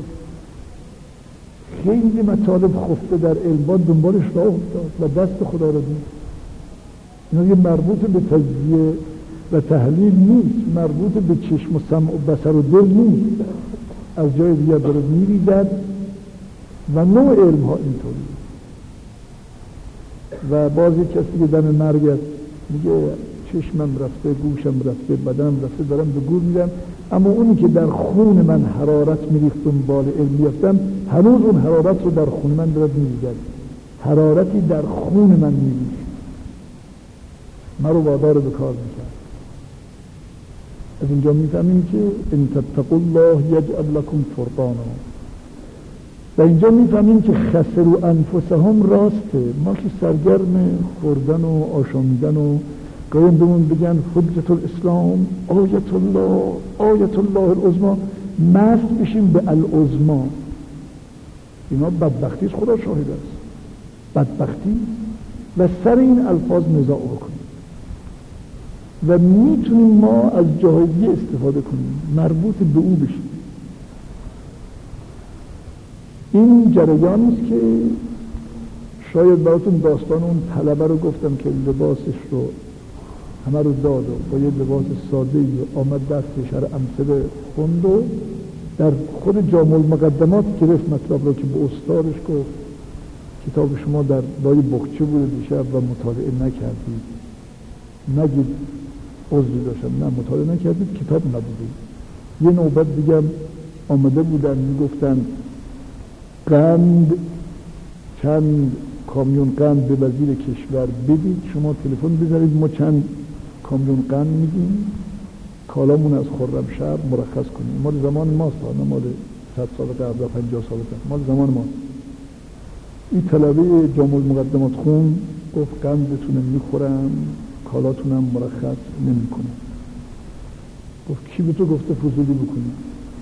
خیلی مطالب خفته در علم دنبالش راه افتاد و دست خدا رو دید. اینا یه مربوط به تجزیه و تحلیل نیست، مربوط به چشم و سمع و بصر و دل نیست، از جای دیگر داره میریزد و نوع علم ها اینطوری. و بعضی کسی که دم مرگ است میگه چشمم رفته، گوشم رفته، بدنم رفته، دارم به گور میرم، اما اونی که در خون من حرارت میریخت دنبال علم میرفتم، هنوز اون حرارت رو در خون من دارد میریزد. حرارتی در خون من میریخت، من رو وادار به کار میکرد. از اینجا میفهمیم که ان تتقوا الله یجعل لکم فرقانا. و اینجا میفهمیم که خسروا انفسهم راسته. ما که سرگرم خوردن و آشامیدن و گاهی بهمون بگن حجت الاسلام، آیت الله العظما، مست بشیم به العظما. اینا بدبختی است، خدا شاهد است، بدبختی. و سر این الفاظ نزاع بکنیم و میتونیم ما از جاهای دیگه استفاده کنیم، مربوط به او بشیم. این جریانی است که شاید براتون داستان اون طلبه رو گفتم که لباسش رو همه رو داد و با یه لباس ساده‌ای آمد دستش هر امثله خوند و در خود جامع المقدمات گرفت مطلب رو که به استادش گفت کتاب شما در لای بخچه بوده دیشب و مطالعه نکردید، نگید عذری داشتم، نه مطالعه نکردید، کتاب نبوده. یه نوبت دیگه آمده بودن میگفتن قند، چند کامیون قند به وزیر کشور بدید، شما تلفن بزنید ما چند کامیون قند میدیم، کالامون از خرمشهر مرخص کنیم. مال زمان ماست، نه مال 100 سال قبل 50 سال قبل، مال زمان ماست. این طلبه جامع المقدمات خون گفت قندتون میخورم، کالاتونم مرخص نمیکنم. گفت کی به تو گفته فضولی بکنی؟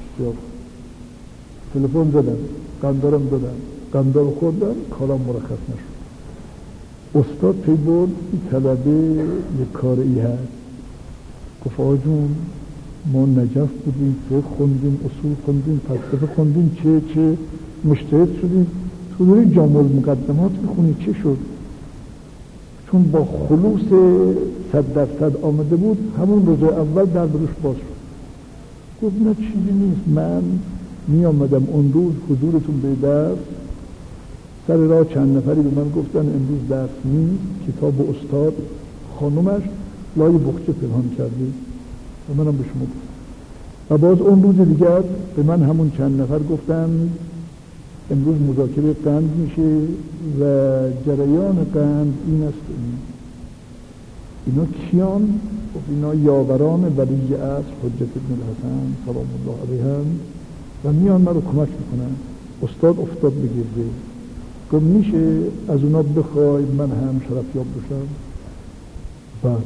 تلفن زدم، قندارم دادم، قندار خوردم، کالام مرخص نشد. استاد پی برد این طلبه یک کاری هست. گفت آقا جون ما نجف بودیم، فقه خوندیم، اصول خوندیم، فلسفه خوندیم، چه مجتهد شدیم، تو داری جامع المقدمات میخونی، چه شد؟ چون با خلوص 100% آمده بود همون روز اول در بروش باز شد. گفت نه چیزی نیست، من می آمدم اون روز حضورتون به درس، سر راه چند نفری به من گفتن امروز درس نیست، کتاب استاد خانومش لای بخچه پنهان کرده و منم به شما گفتم. و باز اون روز دیگر به من همون چند نفر گفتن امروز مذاکره قند میشه و جریان قند این است. اینا کیان؟ اینا یاوران ولی عصر حجت ابن الحسن سلام الله علیهم و میان من رو کمک میکنن. استاد افتاد بگیرده، گفت میشه از اونا بخوای من هم شرفیاب بشم؟ بعد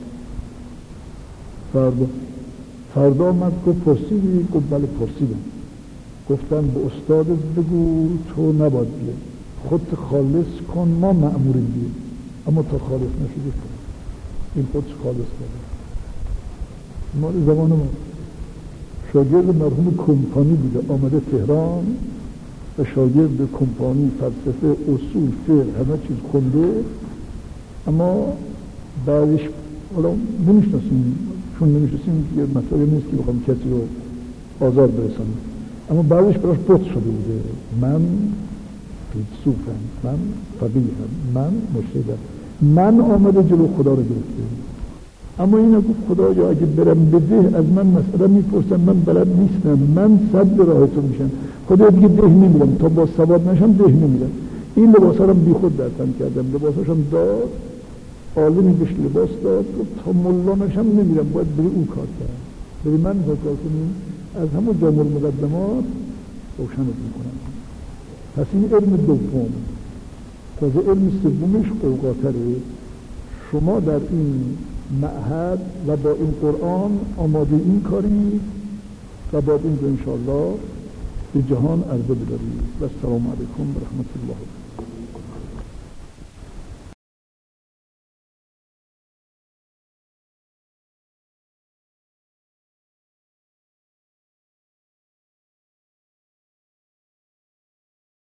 فردا من گفت پرسیدی؟ گفت بله پرسیدم. گفتن به استادت بگو تو نباید بیه، خودت خالص کن، ما مأموریم بیه، اما تا خالص نشده کن. این خودش خالص کرده. مال زمان ما شاگرد مرحوم کمپانی بوده، آمده تهران و شاگرد کمپانی فلسفه، اصول، فقه، همه چیز خونده، اما بعدش حالا نمیشناسیم، چون نمیشناسیم یه مسئله نیست که بخوام کسی رو آزار برسانیم، اما بعدش براش بط شده بوده. من فیلسوفم، من فقیهم، من مجتهدم، من آمده جلو خدا رو گرفته. اما اینا گفت خدایا اگه برم به ده از من مسئله میپرسن، من بلد نیستم، من صد راه تو میشم، خدا دیگه ده نمیرم، تا با سواد نشم ده نمیرم. این لباسا رو بی خود در تن کردم، لباساشم داد عالمی بهش لباس داد، گفت تا ملا نشم نمیرم، باید بری او کار کرد، بری من کار کنیم، از همون جامع مقدمات روشنت میکنم. پس این علم دوم. تازه علم سومش قوقاتره. شما در این معهد و با این قرآن آماده این کاری و با این رو انشاءالله به جهان عرضه بدارید. و السلام علیکم و رحمت الله.